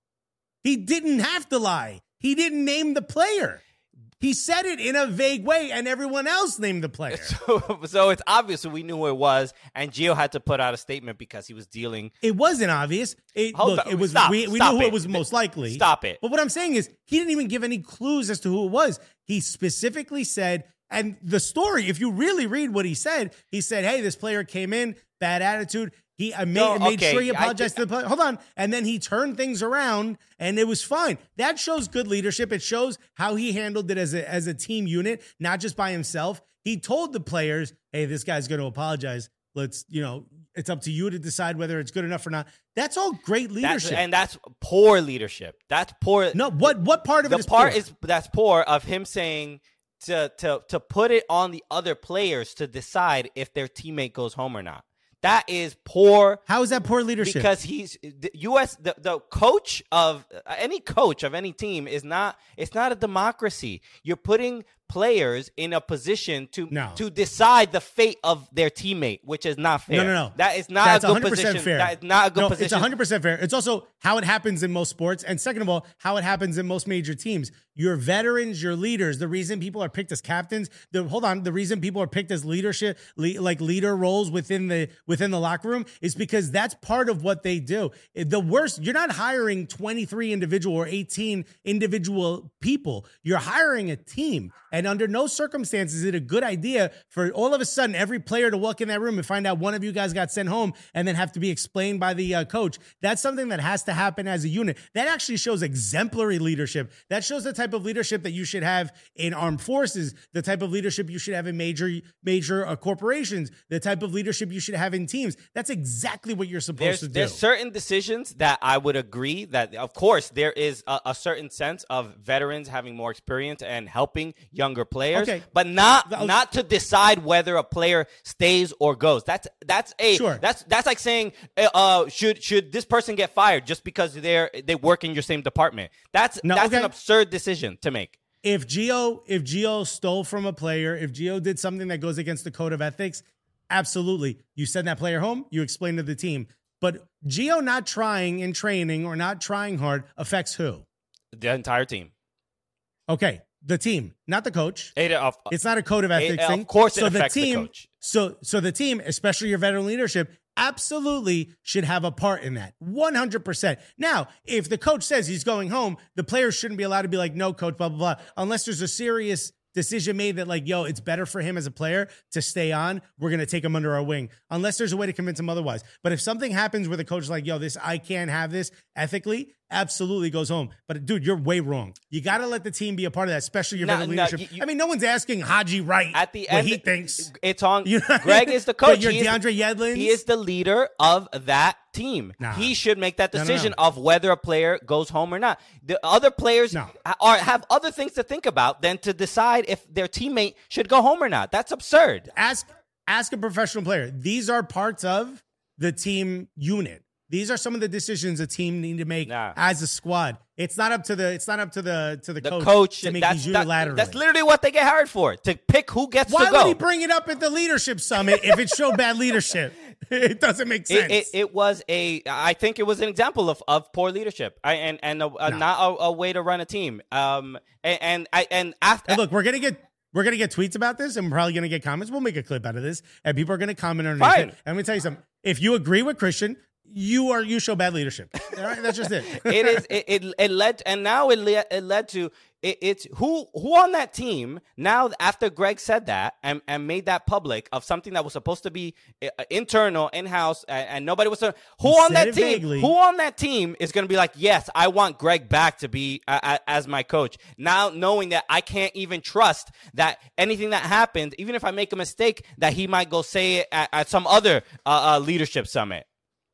He didn't have to lie. He didn't name the player. He said it in a vague way, and everyone else named the player. So, so it's obvious that we knew who it was, and Gio had to put out a statement because he was dealing. It wasn't obvious. It, Hold look, on. it was. Stop. we we Stop knew who it. it was most likely. Stop it. But what I'm saying is, he didn't even give any clues as to who it was. He specifically said, and the story, if you really read what he said, he said, "Hey, this player came in, bad attitude. He I made, No, made okay. sure he I apologized did- to the player. Hold on, and then he turned things around, and it was fine. That shows good leadership. It shows how he handled it as a as a team unit, not just by himself. He told the players, "Hey, this guy's going to apologize. Let's, you know, it's up to you to decide whether it's good enough or not." That's all great That's, leadership. and that's poor leadership. That's poor. no, what what part of the it is part poor? is that's poor of him saying to to to put it on the other players to decide if their teammate goes home or not. That is poor. How is that poor leadership? Because he's the U S the, the coach of any coach of any team is not it's not a democracy. You're putting players in a position to No. to decide the fate of their teammate, which is not fair. No, no, no. That is not That's a good one hundred percent position. fair. That is not a good no, position. It's one hundred percent fair. It's also how it happens in most sports. And second of all, how it happens in most major teams. Your veterans, your leaders, the reason people are picked as captains, the hold on, the reason people are picked as leadership, le, like leader roles within the within the locker room is because that's part of what they do. The worst, you're not hiring twenty-three individual or eighteen individual people. You're hiring a team. And under no circumstances is it a good idea for all of a sudden every player to walk in that room and find out one of you guys got sent home and then have to be explained by the uh, coach. That's something that has to happen as a unit. That actually shows exemplary leadership. That shows the type of leadership that you should have in armed forces, the type of leadership you should have in major major uh, corporations, the type of leadership you should have in teams. That's exactly what you're supposed There's, to do. there's certain decisions that I would agree that, of course, there is a, a certain sense of veterans having more experience and helping younger players, Okay. but not I'll- not to decide whether a player stays or goes. That's that's a Sure. that's that's like saying, uh, should should this person get fired just because they're they work in your same department? That's No, that's okay. an absurd decision to make. If Gio, if Gio stole from a player, if Gio did something that goes against the code of ethics, absolutely. You send that player home, you explain to the team. But Gio not trying in training or not trying hard affects who? The entire team. Okay, the team, not the coach. It, of, It's not a code of ethics It- thing. of course it so affects the the team, coach. So so the team, especially your veteran leadership, absolutely should have a part in that. one hundred percent. Now, if the coach says he's going home, the players shouldn't be allowed to be like, no, coach, blah, blah, blah, unless there's a serious decision made that like, yo, it's better for him as a player to stay on. We're going to take him under our wing unless there's a way to convince him otherwise. But if something happens where the coach is like, yo, this, I can't have this ethically, absolutely goes home. But dude, you're way wrong. You got to let the team be a part of that, especially your No, veteran no, leadership. you- I mean, no one's asking Haji Wright At the what end, he thinks. It's on. You know? Greg is the But coach. you're He is- DeAndre Yedlin. He is the leader of that team. Nah. He should make that No, no, decision no. of whether a player goes home or not. The other players No. ha- are have other things to think about than to decide if their teammate should go home or not. That's absurd. Ask ask a professional player. These are parts of the team unit. These are some of the decisions a team need to make Nah. as a squad. It's not up to the it's not up to the to the, The coach, coach, to make that's, these that- unilaterally. that's literally what they get hired for, to pick who gets Why to go. would he bring it up at the leadership summit if it showed bad leadership? It doesn't make sense. It, it, it was a, I think it was an example of, of poor leadership I, and and a, a, No. not a, a way to run a team. Um, and, and I and after And look, we're gonna get we're gonna get tweets about this, and we're probably gonna get comments. We'll make a clip out of this, and people are gonna comment underneath Fine. it. And I'm gonna tell you something. If you agree with Christian, you are you show bad leadership. All right, that's just it. it is it, it it led and now it led, it led to it, it's who who on that team now after Greg said that and, and made that public of something that was supposed to be uh, internal in-house and, and nobody was who He on said that it team vaguely. who on that team is going to be like, yes, I want Greg back to be uh, uh, as my coach, now knowing that I can't even trust that anything that happened, even if I make a mistake, that he might go say it at, at some other uh, uh, leadership summit.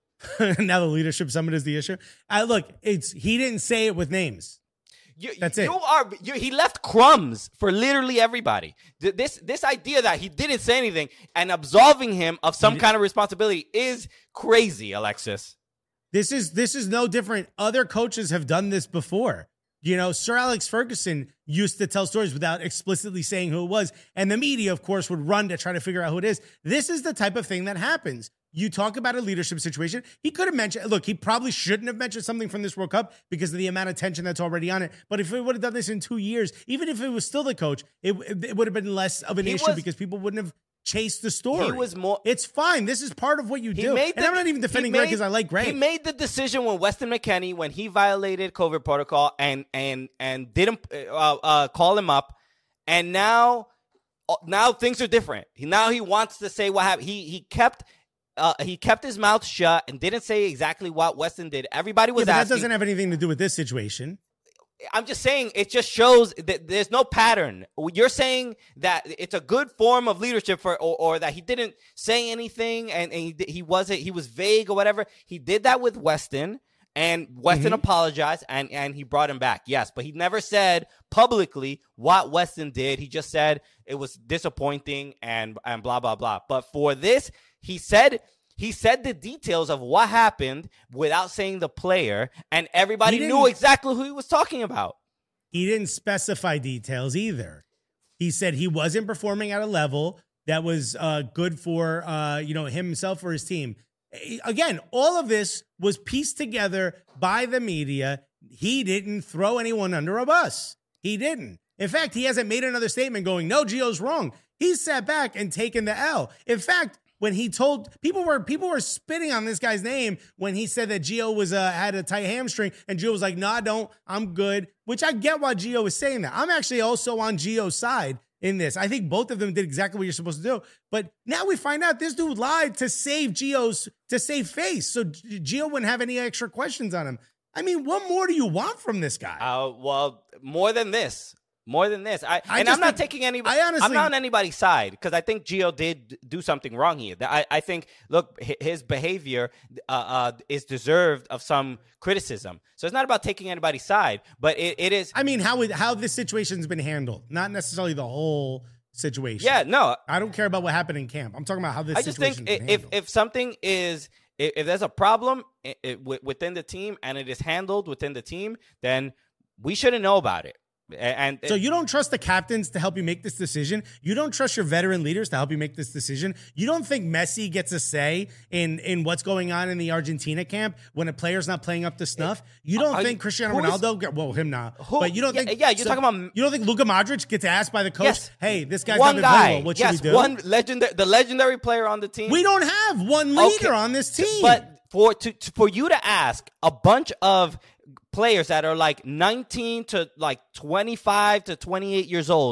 Now the leadership summit is the issue. I look, it's he didn't say it with names. You, That's you it. are you, he left crumbs for literally everybody. Th- This this idea that he didn't say anything and absolving him of some kind of responsibility is crazy, Alexis. This is this is no different. Other coaches have done this before. You know, Sir Alex Ferguson used to tell stories without explicitly saying who it was. And the media, of course, would run to try to figure out who it is. This is the type of thing that happens. You talk about a leadership situation. He could have mentioned, look, he probably shouldn't have mentioned something from this World Cup because of the amount of tension that's already on it. But if he would have done this in two years, even if it was still the coach, it, it would have been less of an He issue was- because people wouldn't have chased the story. He was more- It's fine. This is part of what you He do. made And the- I'm not even he defending Greg made- because I like Greg. He made the decision when Weston McKennie, when he violated COVID protocol and and and didn't uh, uh, call him up, and now uh, now things are different. He, now he wants to say what happened. He he kept. Uh, he kept his mouth shut and didn't say exactly what Weston did. Everybody was Yeah, but that asking. doesn't have anything to do with this situation. I'm just saying it just shows that there's no pattern. You're saying that it's a good form of leadership for, or, or that he didn't say anything and, and he, he wasn't, he was vague or whatever. He did that with Weston, and Weston Mm-hmm. apologized and, and he brought him back. Yes, but he never said publicly what Weston did. He just said it was disappointing and, and blah, blah, blah. But for this, he said, he said the details of what happened without saying the player, and everybody He knew didn't- exactly who he was talking about. He didn't specify details either. He said he wasn't performing at a level that was uh, good for uh, you know himself or his team. Again, all of this was pieced together by the media. He didn't throw anyone under a bus. He didn't. In fact, he hasn't made another statement going, no, Gio's wrong. He sat back and taken the L. In fact, when he told people were people were spitting on this guy's name when he said that Gio was uh, had a tight hamstring, and Gio was like, "No, nah, I don't. I'm good." Which I get why Gio was saying that. I'm actually also on Gio's side in this. I think both of them did exactly what you're supposed to do. But now we find out this dude lied to save Gio's to save face, so Gio wouldn't have any extra questions on him. I mean, what more do you want from this guy? Uh, well, more than this. More than this, I, I and just I'm not think- taking any. I honestly- I'm not on anybody's side because I think Gio did do something wrong here. I, I think, look, hi- his behavior uh, uh, is deserved of some criticism. So it's not about taking anybody's side, but it, it is. I mean, how it- how this situation's been handled, not necessarily the whole situation. Yeah, no, I don't care about what happened in camp. I'm talking about how this I just situation's think been if handled. if something is if, if there's a problem i- i- wi- within the team and it is handled within the team, then we shouldn't know about it. A- And So you don't trust the captains to help you make this decision? You don't trust your veteran leaders to help you make this decision? You don't think Messi gets a say in, in what's going on in the Argentina camp when a player's not playing up to snuff? You don't Are think you- Cristiano who is- Ronaldo, get- well, him not, Who- but you don't yeah, think... yeah, you're talking about- You don't think Luka Modric gets asked by the coach, Yes. hey, this guy's one not been playing guy, well, what yes, should we do? one legendary, the legendary player on the team. We don't have one leader Okay, on this team. But for to, to for you to ask a bunch of players that are like nineteen to like twenty-five to twenty-eight years old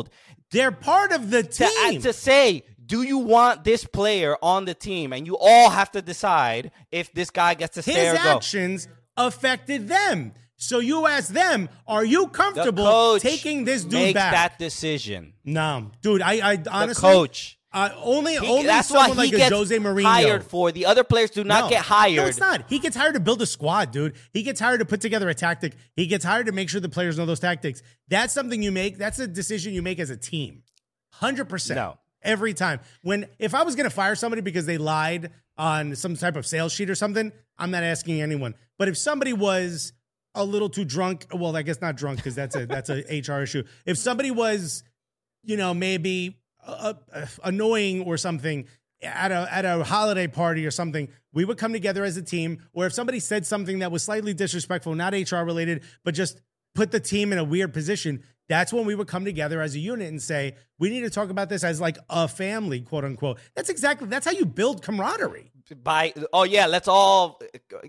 They're part of the team. To, uh, to say, do you want this player on the team? And you all have to decide if this guy gets to stay His or go. actions affected them. So you ask them, are you The comfortable coach taking this dude makes back? that decision. No, dude, I, I honestly. The coach. Uh, only He, only that's why someone he like a gets Jose Mourinho. hired for. The other players do not No. get hired. No, it's not. He gets hired to build a squad, dude. He gets hired to put together a tactic. He gets hired to make sure the players know those tactics. That's something you make. That's a decision you make as a team. one hundred percent. No. Every time. When if I was going to fire somebody because they lied on some type of sales sheet or something, I'm not asking anyone. But if somebody was a little too drunk, well, I guess not drunk because that's a that's a H R issue. If somebody was, you know, maybe uh, uh, annoying or something at a at a holiday party or something, we would come together as a team. Or if somebody said something that was slightly disrespectful, not H R related, but just put the team in a weird position, that's when we would come together as a unit and say, we need to talk about this as like a family, quote unquote. That's exactly, that's how you build camaraderie. By oh yeah, let's all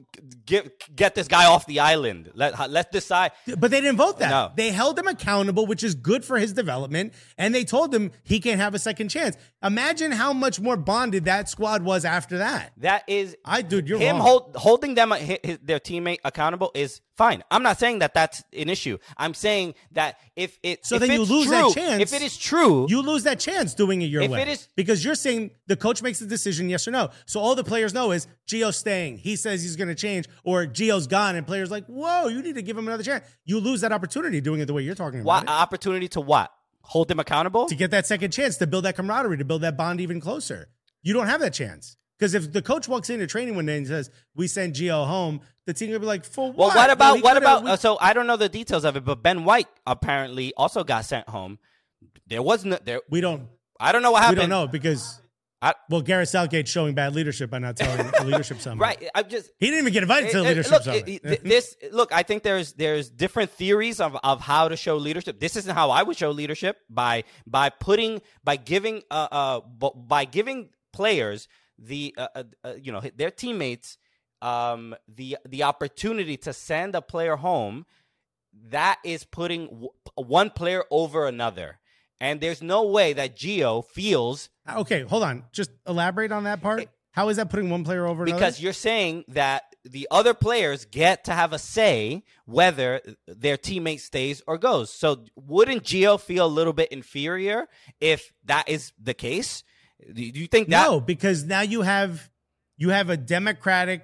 get get this guy off the island. Let let's decide. But they didn't vote that. No. They held him accountable, which is good for his development, and they told him he can have a second chance. Imagine how much more bonded that squad was after that. That is, I dude, you're him wrong. hold, holding them his, his, their teammate accountable is fine. I'm not saying that that's an issue. I'm saying that if it So if then you it's lose true, that chance. If it is true, You lose that chance doing it your If way. it is- because you're saying the coach makes the decision, yes or no. So all the players know is Gio's staying. He says he's going to change, or Gio's gone, and players like, whoa, you need to give him another chance. You lose that opportunity doing it the way you're talking about what it. opportunity to what? Hold them accountable? To get that second chance, to build that camaraderie, to build that bond even closer. You don't have that chance. Because if the coach walks into training one day and says, we send Gio home, the team will be like, for Well, what? what about he what could've- about? we- uh, so I don't know the details of it, but Ben White apparently also got sent home. There wasn't there. we don't I don't know what happened. we don't know because I- well, Gareth Southgate's showing bad leadership by not telling a leadership summit. Right. I'm just. He didn't even get invited to the Uh, leadership look, summit. it- it- this look, I think there's there's different theories of, of how to show leadership. This isn't how I would show leadership by by putting by giving uh uh b- by giving players the uh, uh, uh, you know their teammates um the the opportunity to send a player home. That is putting w- one player over another. And there's no way that Gio feels Okay, hold on. Just elaborate on that part. How is that putting one player over another? because you're saying that the other players get to have a say whether their teammate stays or goes. So wouldn't Gio feel a little bit inferior if that is the case? Do you think that? no, because now you have you have a democratic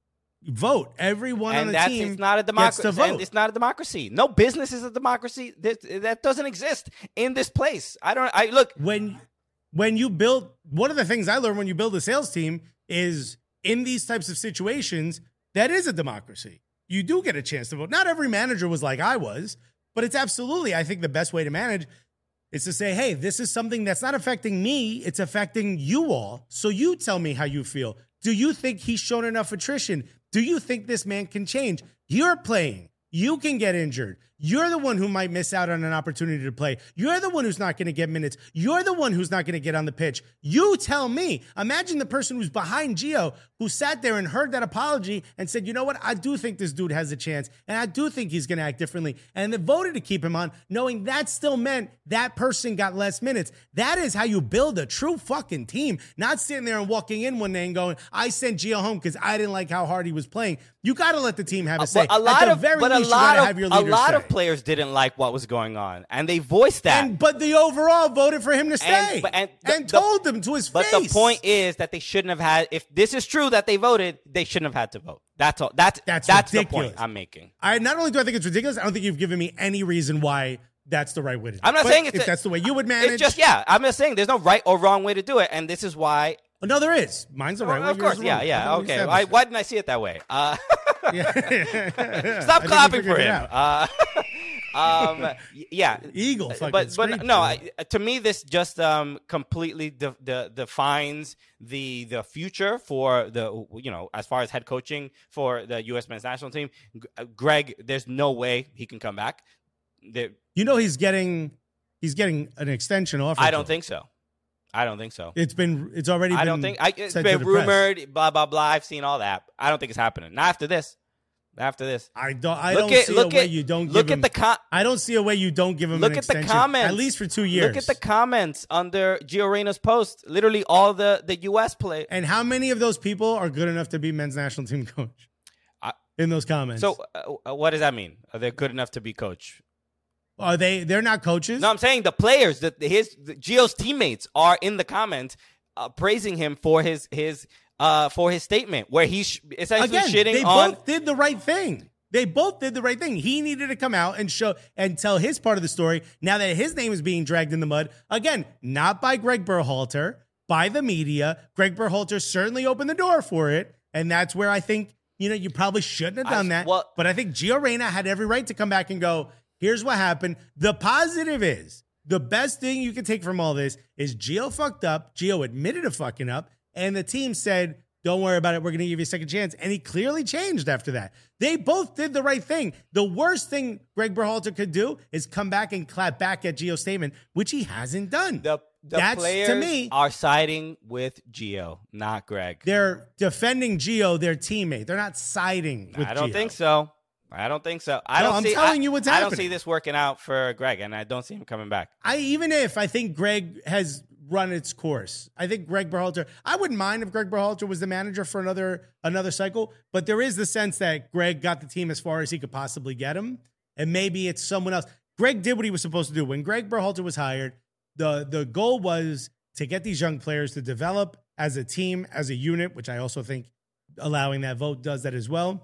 vote. Everyone on and the that's team it's not a gets democracy. to vote. It's not a democracy. No business is a democracy. This, that doesn't exist in this place. I don't. I look. when when you build, one of the things I learned when you build a sales team is in these types of situations, that is a democracy. You do get a chance to vote. Not every manager was like I was, but it's absolutely, I think, the best way to manage is to say, hey, this is something that's not affecting me. It's affecting you all. So you tell me how you feel. Do you think he's shown enough attrition? Do you think this man can change? You're playing. You can get injured. You're the one who might miss out on an opportunity to play. You're the one who's not going to get minutes. You're the one who's not going to get on the pitch. You tell me. Imagine the person who's behind Gio who sat there and heard that apology and said, you know what? I do think this dude has a chance, and I do think he's going to act differently. And they voted to keep him on, knowing that still meant that person got less minutes. That is how you build a true fucking team, not sitting there and walking in one day and going, I sent Gio home because I didn't like how hard he was playing. You got to let the team have a say. But a lot At the of very but a least, you lot gotta of have your a leaders lot say. of players didn't like what was going on, and they voiced that. And but the overall voted for him to stay And- and, but- and the- the- told them to his But face. the point is that they shouldn't have had. If this is true that they voted, they shouldn't have had to vote. That's all. That's That's that's, the ridiculous. point I'm making. I not only do I think it's ridiculous, I don't think you've given me any reason why that's the right way to do it. I'm not But saying it's if a- that's the way you would manage. It's just yeah. I'm just saying there's no right or wrong way to do it, and this is why. no, there is. Mine's the right way. of yours course, is yeah, wrong. yeah. I think we Okay. Why, established why didn't I see it that way? Uh, it. stop I think we clapping figured for it him. out. Uh, um, y- yeah. Eagle fucking but but screeched, no, man. I, to me this just um completely de- de- defines the the future for the you know as far as head coaching for the U S men's national team. G- Greg, there's no way he can come back. There, You know he's getting he's getting an extension offer. I to don't him. think so. I don't think so. It's been it's already. I been don't think I, it's said been to the press. rumored. Blah blah blah. I've seen all that. I don't think it's happening. Not after this. after this. I don't. I Look don't at- see look a way at- you don't. look give at him, the com- I don't see a way you don't give him. Look an at the extension, comments. at least for two years. Look at the comments under Gio Reyna's post. Literally all the, the U S play. And how many of those people are good enough to be men's national team coach? I- in those comments. So uh, what does that mean? Are they good enough to be coach? Are they? They're not coaches. No, I'm saying the players, that his the, Gio's teammates are in the comments uh, praising him for his his uh, for his statement where he's essentially Again, shitting they on. both did the right thing. They both did the right thing. He needed to come out and show and tell his part of the story. Now that his name is being dragged in the mud again, not by Greg Berhalter, by the media. Greg Berhalter certainly opened the door for it, and that's where I think you know you probably shouldn't have done I- that. well- but I think Gio Reyna had every right to come back and go, here's what happened. The positive is, the best thing you can take from all this is Gio fucked up. Gio admitted to fucking up. And the team said, don't worry about it. We're going to give you a second chance. And he clearly changed after that. They both did the right thing. The worst thing Greg Berhalter could do is come back and clap back at Gio's statement, which he hasn't done. The, the That's, players to me, are siding with Gio, not Greg. they're defending Gio, their teammate. They're not siding with I don't Gio. think so. I don't think so. I No, don't I'm see, telling I, you what's I don't happening. see this working out for Greg, and I don't see him coming back. I even if I think Greg has run its course. I think Greg Berhalter, I wouldn't mind if Greg Berhalter was the manager for another another cycle, but there is the sense that Greg got the team as far as he could possibly get him, and maybe it's someone else. Greg did what he was supposed to do. When Greg Berhalter was hired, the the goal was to get these young players to develop as a team, as a unit, which I also think allowing that vote does that as well.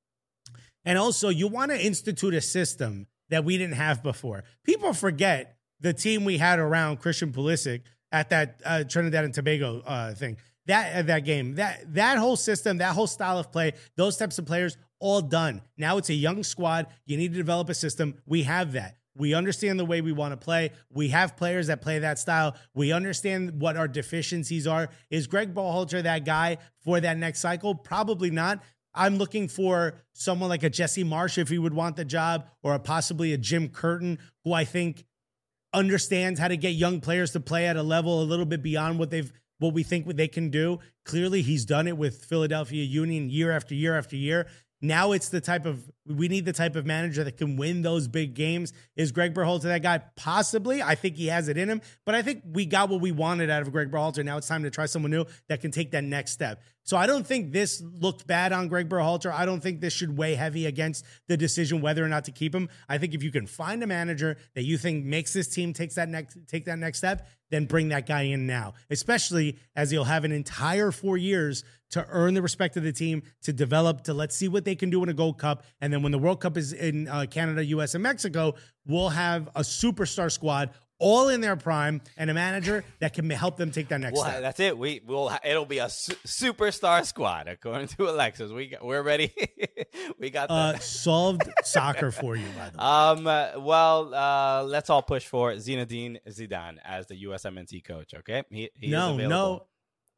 And also, you want to institute a system that we didn't have before. People forget the team we had around Christian Pulisic at that uh, Trinidad and Tobago uh, thing, that uh, that game, that that whole system, that whole style of play, those types of players, all done. Now it's a young squad. You need to develop a system. We have that. We understand the way we want to play. We have players that play that style. We understand what our deficiencies are. Is Greg Berhalter that guy for that next cycle? Probably not. I'm looking for someone like a Jesse Marsh if he would want the job, or a, possibly a Jim Curtin, who I think understands how to get young players to play at a level a little bit beyond what they've what we think they can do. Clearly, he's done it with Philadelphia Union year after year after year. Now it's the type of, we need the type of manager that can win those big games. Is Greg Berhalter that guy? Possibly. I think he has it in him, but I think we got what we wanted out of Greg Berhalter. Now it's time to try someone new that can take that next step. So I don't think this looked bad on Greg Berhalter. I don't think this should weigh heavy against the decision whether or not to keep him. I think if you can find a manager that you think makes this team takes that next take that next step, then bring that guy in now, especially as he'll have an entire four years to earn the respect of the team, to develop, to let's see what they can do in a Gold Cup. And then when the World Cup is in uh, Canada, U S, and Mexico, we'll have a superstar squad all in their prime and a manager that can help them take that next Well, step. that's it. We will. It'll be a su- superstar squad, according to Alexis. We got, we're ready. we got Uh, that. solved soccer for you, by the way. Um. uh, well, uh, let's all push for Zinedine Zidane as the U S M N T coach. Okay. He, he no, is available.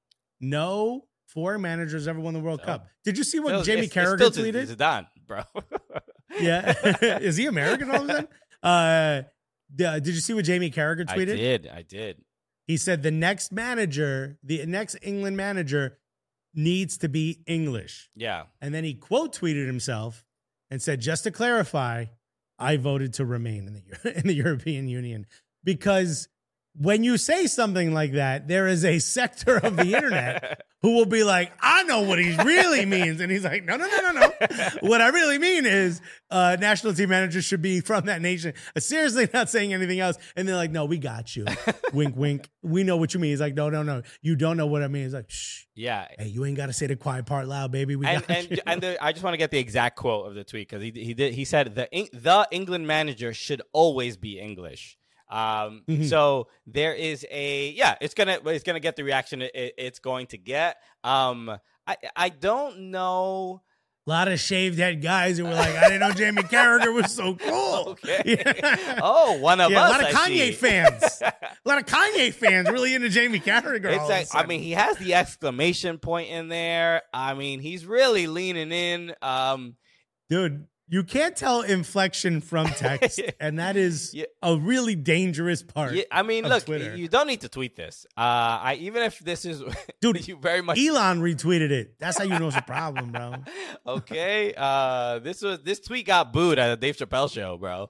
no, no foreign managers ever won the World So, Cup. Did you see what Still- Jamie it's- Carragher it's still tweeted? Zidane, bro. Yeah. Is he American all of a sudden? Uh, d- did you see what Jamie Carragher I tweeted? did. I did. He said the next manager, the next England manager needs to be English. Yeah. And then he quote tweeted himself and said, just to clarify, I voted to remain in the in the European Union. Because when you say something like that, there is a sector of the internet who will be like, I know what he really means. And he's like, no, no, no, no, no. What I really mean is uh, national team managers should be from that nation. Uh, seriously, not saying anything else. And they're like, no, we got you. Wink, wink. We know what you mean. He's like, no, no, no. You don't know what I mean. He's like, shh. Yeah. Hey, you ain't got to say the quiet part loud, baby. We And got and you. and the, I just want to get the exact quote of the tweet because he he did he said the Eng- the England manager should always be English. Um, Mhm. so there is a yeah, it's gonna it's gonna get the reaction it, it- it's going to get. Um, I I don't know. A lot of shaved head guys who were like, I didn't know Jamie Carragher was so cool. Okay. Yeah. Oh, one of Yeah, us. a lot of I Kanye see. fans. A lot of Kanye fans really into Jamie Carragher. all It's of a like, I sudden. mean, he has the exclamation point in there. I mean, he's really leaning in. Um, dude, You can't tell inflection from text, and that is yeah. a really dangerous part. Yeah, I mean, of look, Twitter. you don't need to tweet this. Uh, I even if this is, dude, you very much. Elon retweeted it. That's how you know it's a problem, bro. Okay, uh, this was this tweet got booed at the Dave Chappelle show, bro.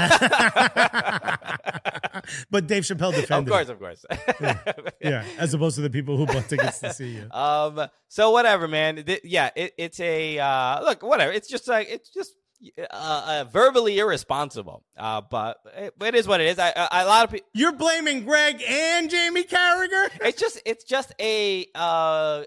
But Dave Chappelle defended. Of course, of course. yeah. yeah, as opposed to the people who bought tickets to see you. Um. So whatever, man. Th- yeah, it, it's a uh, look. Whatever. It's just like it's just. Uh, uh, verbally irresponsible, uh, but it, it is what it is. I, I, a lot of people. You're blaming Greg and Jamie Carragher. It's just, it's just a. Uh,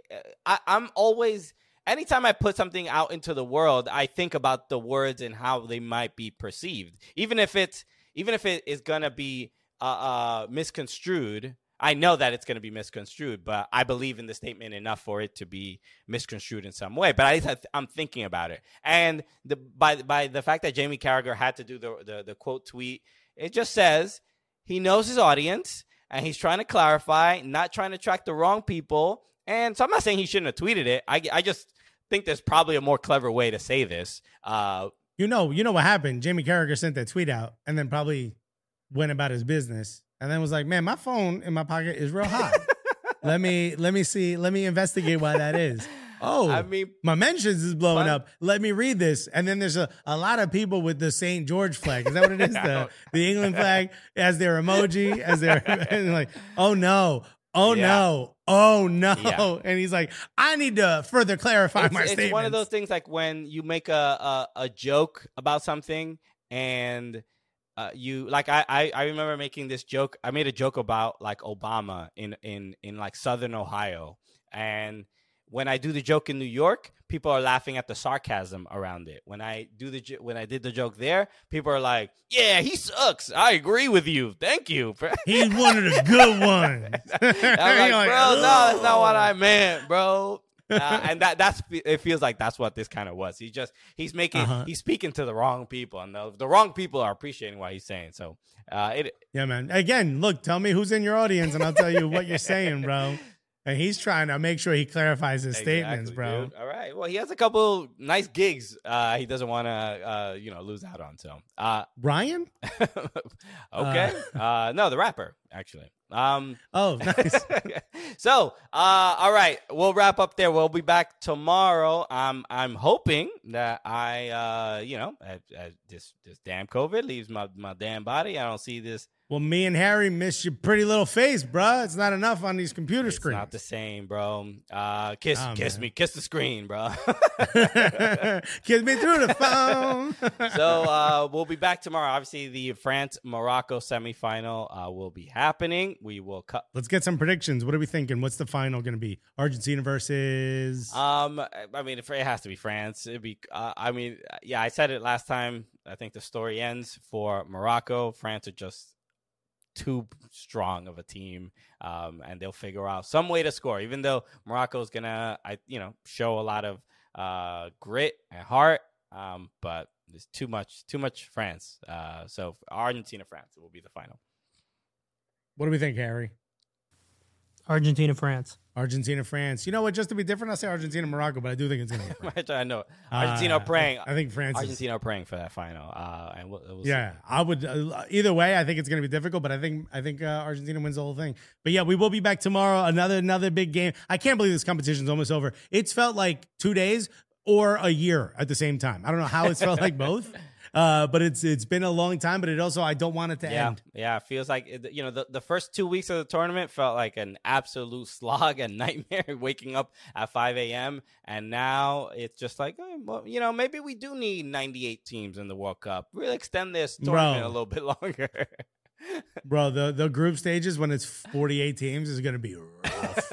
I, I'm always. Anytime I put something out into the world, I think about the words and how they might be perceived, even if it's, even if it is gonna be uh, uh, misconstrued. I know that it's going to be misconstrued, but I believe in the statement enough for it to be misconstrued in some way. But I, I'm thinking about it. And the, by, by the fact that Jamie Carragher had to do the, the, the quote tweet, it just says he knows his audience and he's trying to clarify, not trying to track the wrong people. And so I'm not saying he shouldn't have tweeted it. I, I just think there's probably a more clever way to say this. Uh, you know, you know what happened? Jamie Carragher sent that tweet out and then probably went about his business. And then was like, man, my phone in my pocket is real hot. let me let me see. Let me investigate why that is. Oh, I mean, my mentions is blowing fun. up. Let me read this. And then there's a, a lot of people with the Saint George flag. Is that what it is? the the England flag as their emoji, as their and like, oh no, oh yeah. no, oh no. Yeah. And he's like, I need to further clarify it's, my it's statement. It's one of those things like when you make a a, a joke about something and. Uh, you like I, I I remember making this joke. I made a joke about like Obama in in in like Southern Ohio, and when I do the joke in New York, people are laughing at the sarcasm around it. When I do the when I did the joke there, people are like, "Yeah, he sucks. I agree with you. Thank you." He's one of the good ones. I'm like, like, bro, no, that's not what I meant, bro. Uh, and that that's it feels like that's what this kind of was. He just he's making uh-huh. he's speaking to the wrong people, and the, the wrong people are appreciating what he's saying. So uh, it yeah, man. Again, look, tell me who's in your audience, and I'll tell you what you're saying, bro. And he's trying to make sure he clarifies his exactly, statements, bro. Dude. All right. Well, he has a couple nice gigs. Uh, he doesn't want to, uh, you know, lose out on. So, uh, Ryan. okay. Uh, uh, no, the rapper actually. Um, oh, nice. so, uh, all right, we'll wrap up there. We'll be back tomorrow. Um, I'm hoping that I, uh, you know, I, I, this this damn COVID leaves my my damn body. I don't see this. Well, me and Harry miss your pretty little face, bro. It's not enough on these computer it's screens. Not the same, bro. Uh, kiss, oh, kiss man. me, kiss the screen, bro. Kiss me through the phone. So uh, we'll be back tomorrow. Obviously, the France-Morocco semifinal uh, will be happening. We will cut. Let's get some predictions. What are we thinking? What's the final going to be? Argentina versus? Um, I mean, it has to be France. It'd be. Uh, I mean, yeah, I said it last time. I think the story ends for Morocco. France are just too strong of a team, um, and they'll figure out some way to score. Even though Morocco's gonna, I you know, show a lot of uh, grit and heart, um, but there's too much, too much France. Uh, so Argentina, France will be the final. What do we think, Harry? Argentina, France. Argentina, France. You know what? Just to be different, I'll say Argentina, Morocco, but I do think it's going to be France. I know. Argentina uh, are praying. I think France Argentina is, are praying for that final. Uh, and we'll, we'll yeah, see. I would. Uh, either way, I think it's going to be difficult, but I think I think uh, Argentina wins the whole thing. But yeah, we will be back tomorrow. Another another big game. I can't believe this competition's almost over. It's felt like two days or a year at the same time. I don't know how it's felt like both. Uh, but it's it's been a long time, but it also, I don't want it to yeah, end. Yeah, it feels like, it, you know, the, the first two weeks of the tournament felt like an absolute slog and nightmare, waking up at five a.m. And now it's just like, oh, well, you know, maybe we do need ninety-eight teams in the World Cup. We'll extend this tournament Bro. a little bit longer. Bro, the, the group stages when it's forty-eight teams is going to be rough.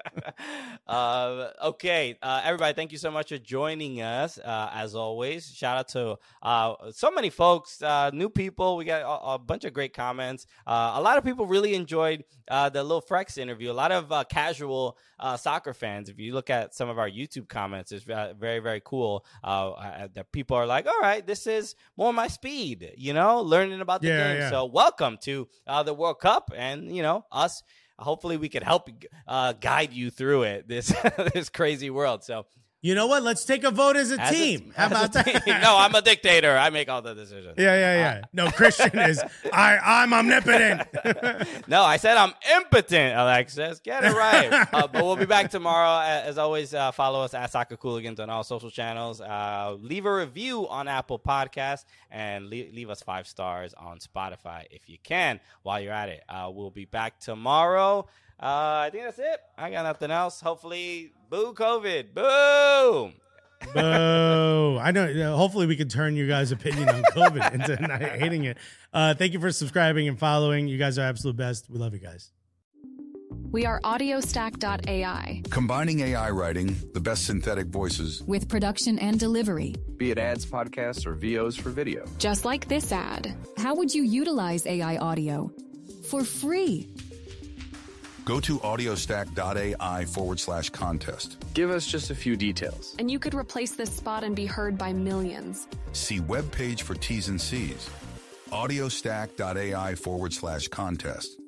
uh, okay, uh, everybody, thank you so much for joining us. Uh, as always, shout out to uh, so many folks, uh, new people. We got a, a bunch of great comments. Uh, a lot of people really enjoyed uh, the Lil Frex interview. A lot of uh, casual uh, soccer fans. If you look at some of our YouTube comments, it's uh, very, very cool uh, that people are like, all right, this is more my speed, you know, learning about the yeah, game. Yeah. So welcome to uh, the World Cup, and you know us. Hopefully, we could help uh, guide you through it. This this crazy world. So You know what? Let's take a vote as a As a- team. How as about a team. that? No, I'm a dictator. I make all the decisions. Yeah, yeah, yeah. No, Christian is, I, I'm omnipotent. No, I said I'm impotent, Alexis. Get it right. uh, but we'll be back tomorrow. As always, uh, follow us at Soccer Cooligans on all social channels. Uh, leave a review on Apple Podcasts and leave, leave us five stars on Spotify if you can while you're at it. Uh, we'll be back tomorrow. Uh, I think that's it. I got nothing else. Hopefully, boo COVID. Boo! Boo. I know. Hopefully we can turn you guys' opinion on COVID into not hating it. Uh, thank you for subscribing and following. You guys are absolute best. We love you guys. We are audiostack dot A I. Combining A I writing, the best synthetic voices, with production and delivery. Be it ads, podcasts, or V Os for video. Just like this ad. How would you utilize A I audio? For free. Go to audiostack.ai forward slash contest. Give us just a few details. And you could replace this spot and be heard by millions. See webpage for T's and C's. audiostack.ai forward slash contest.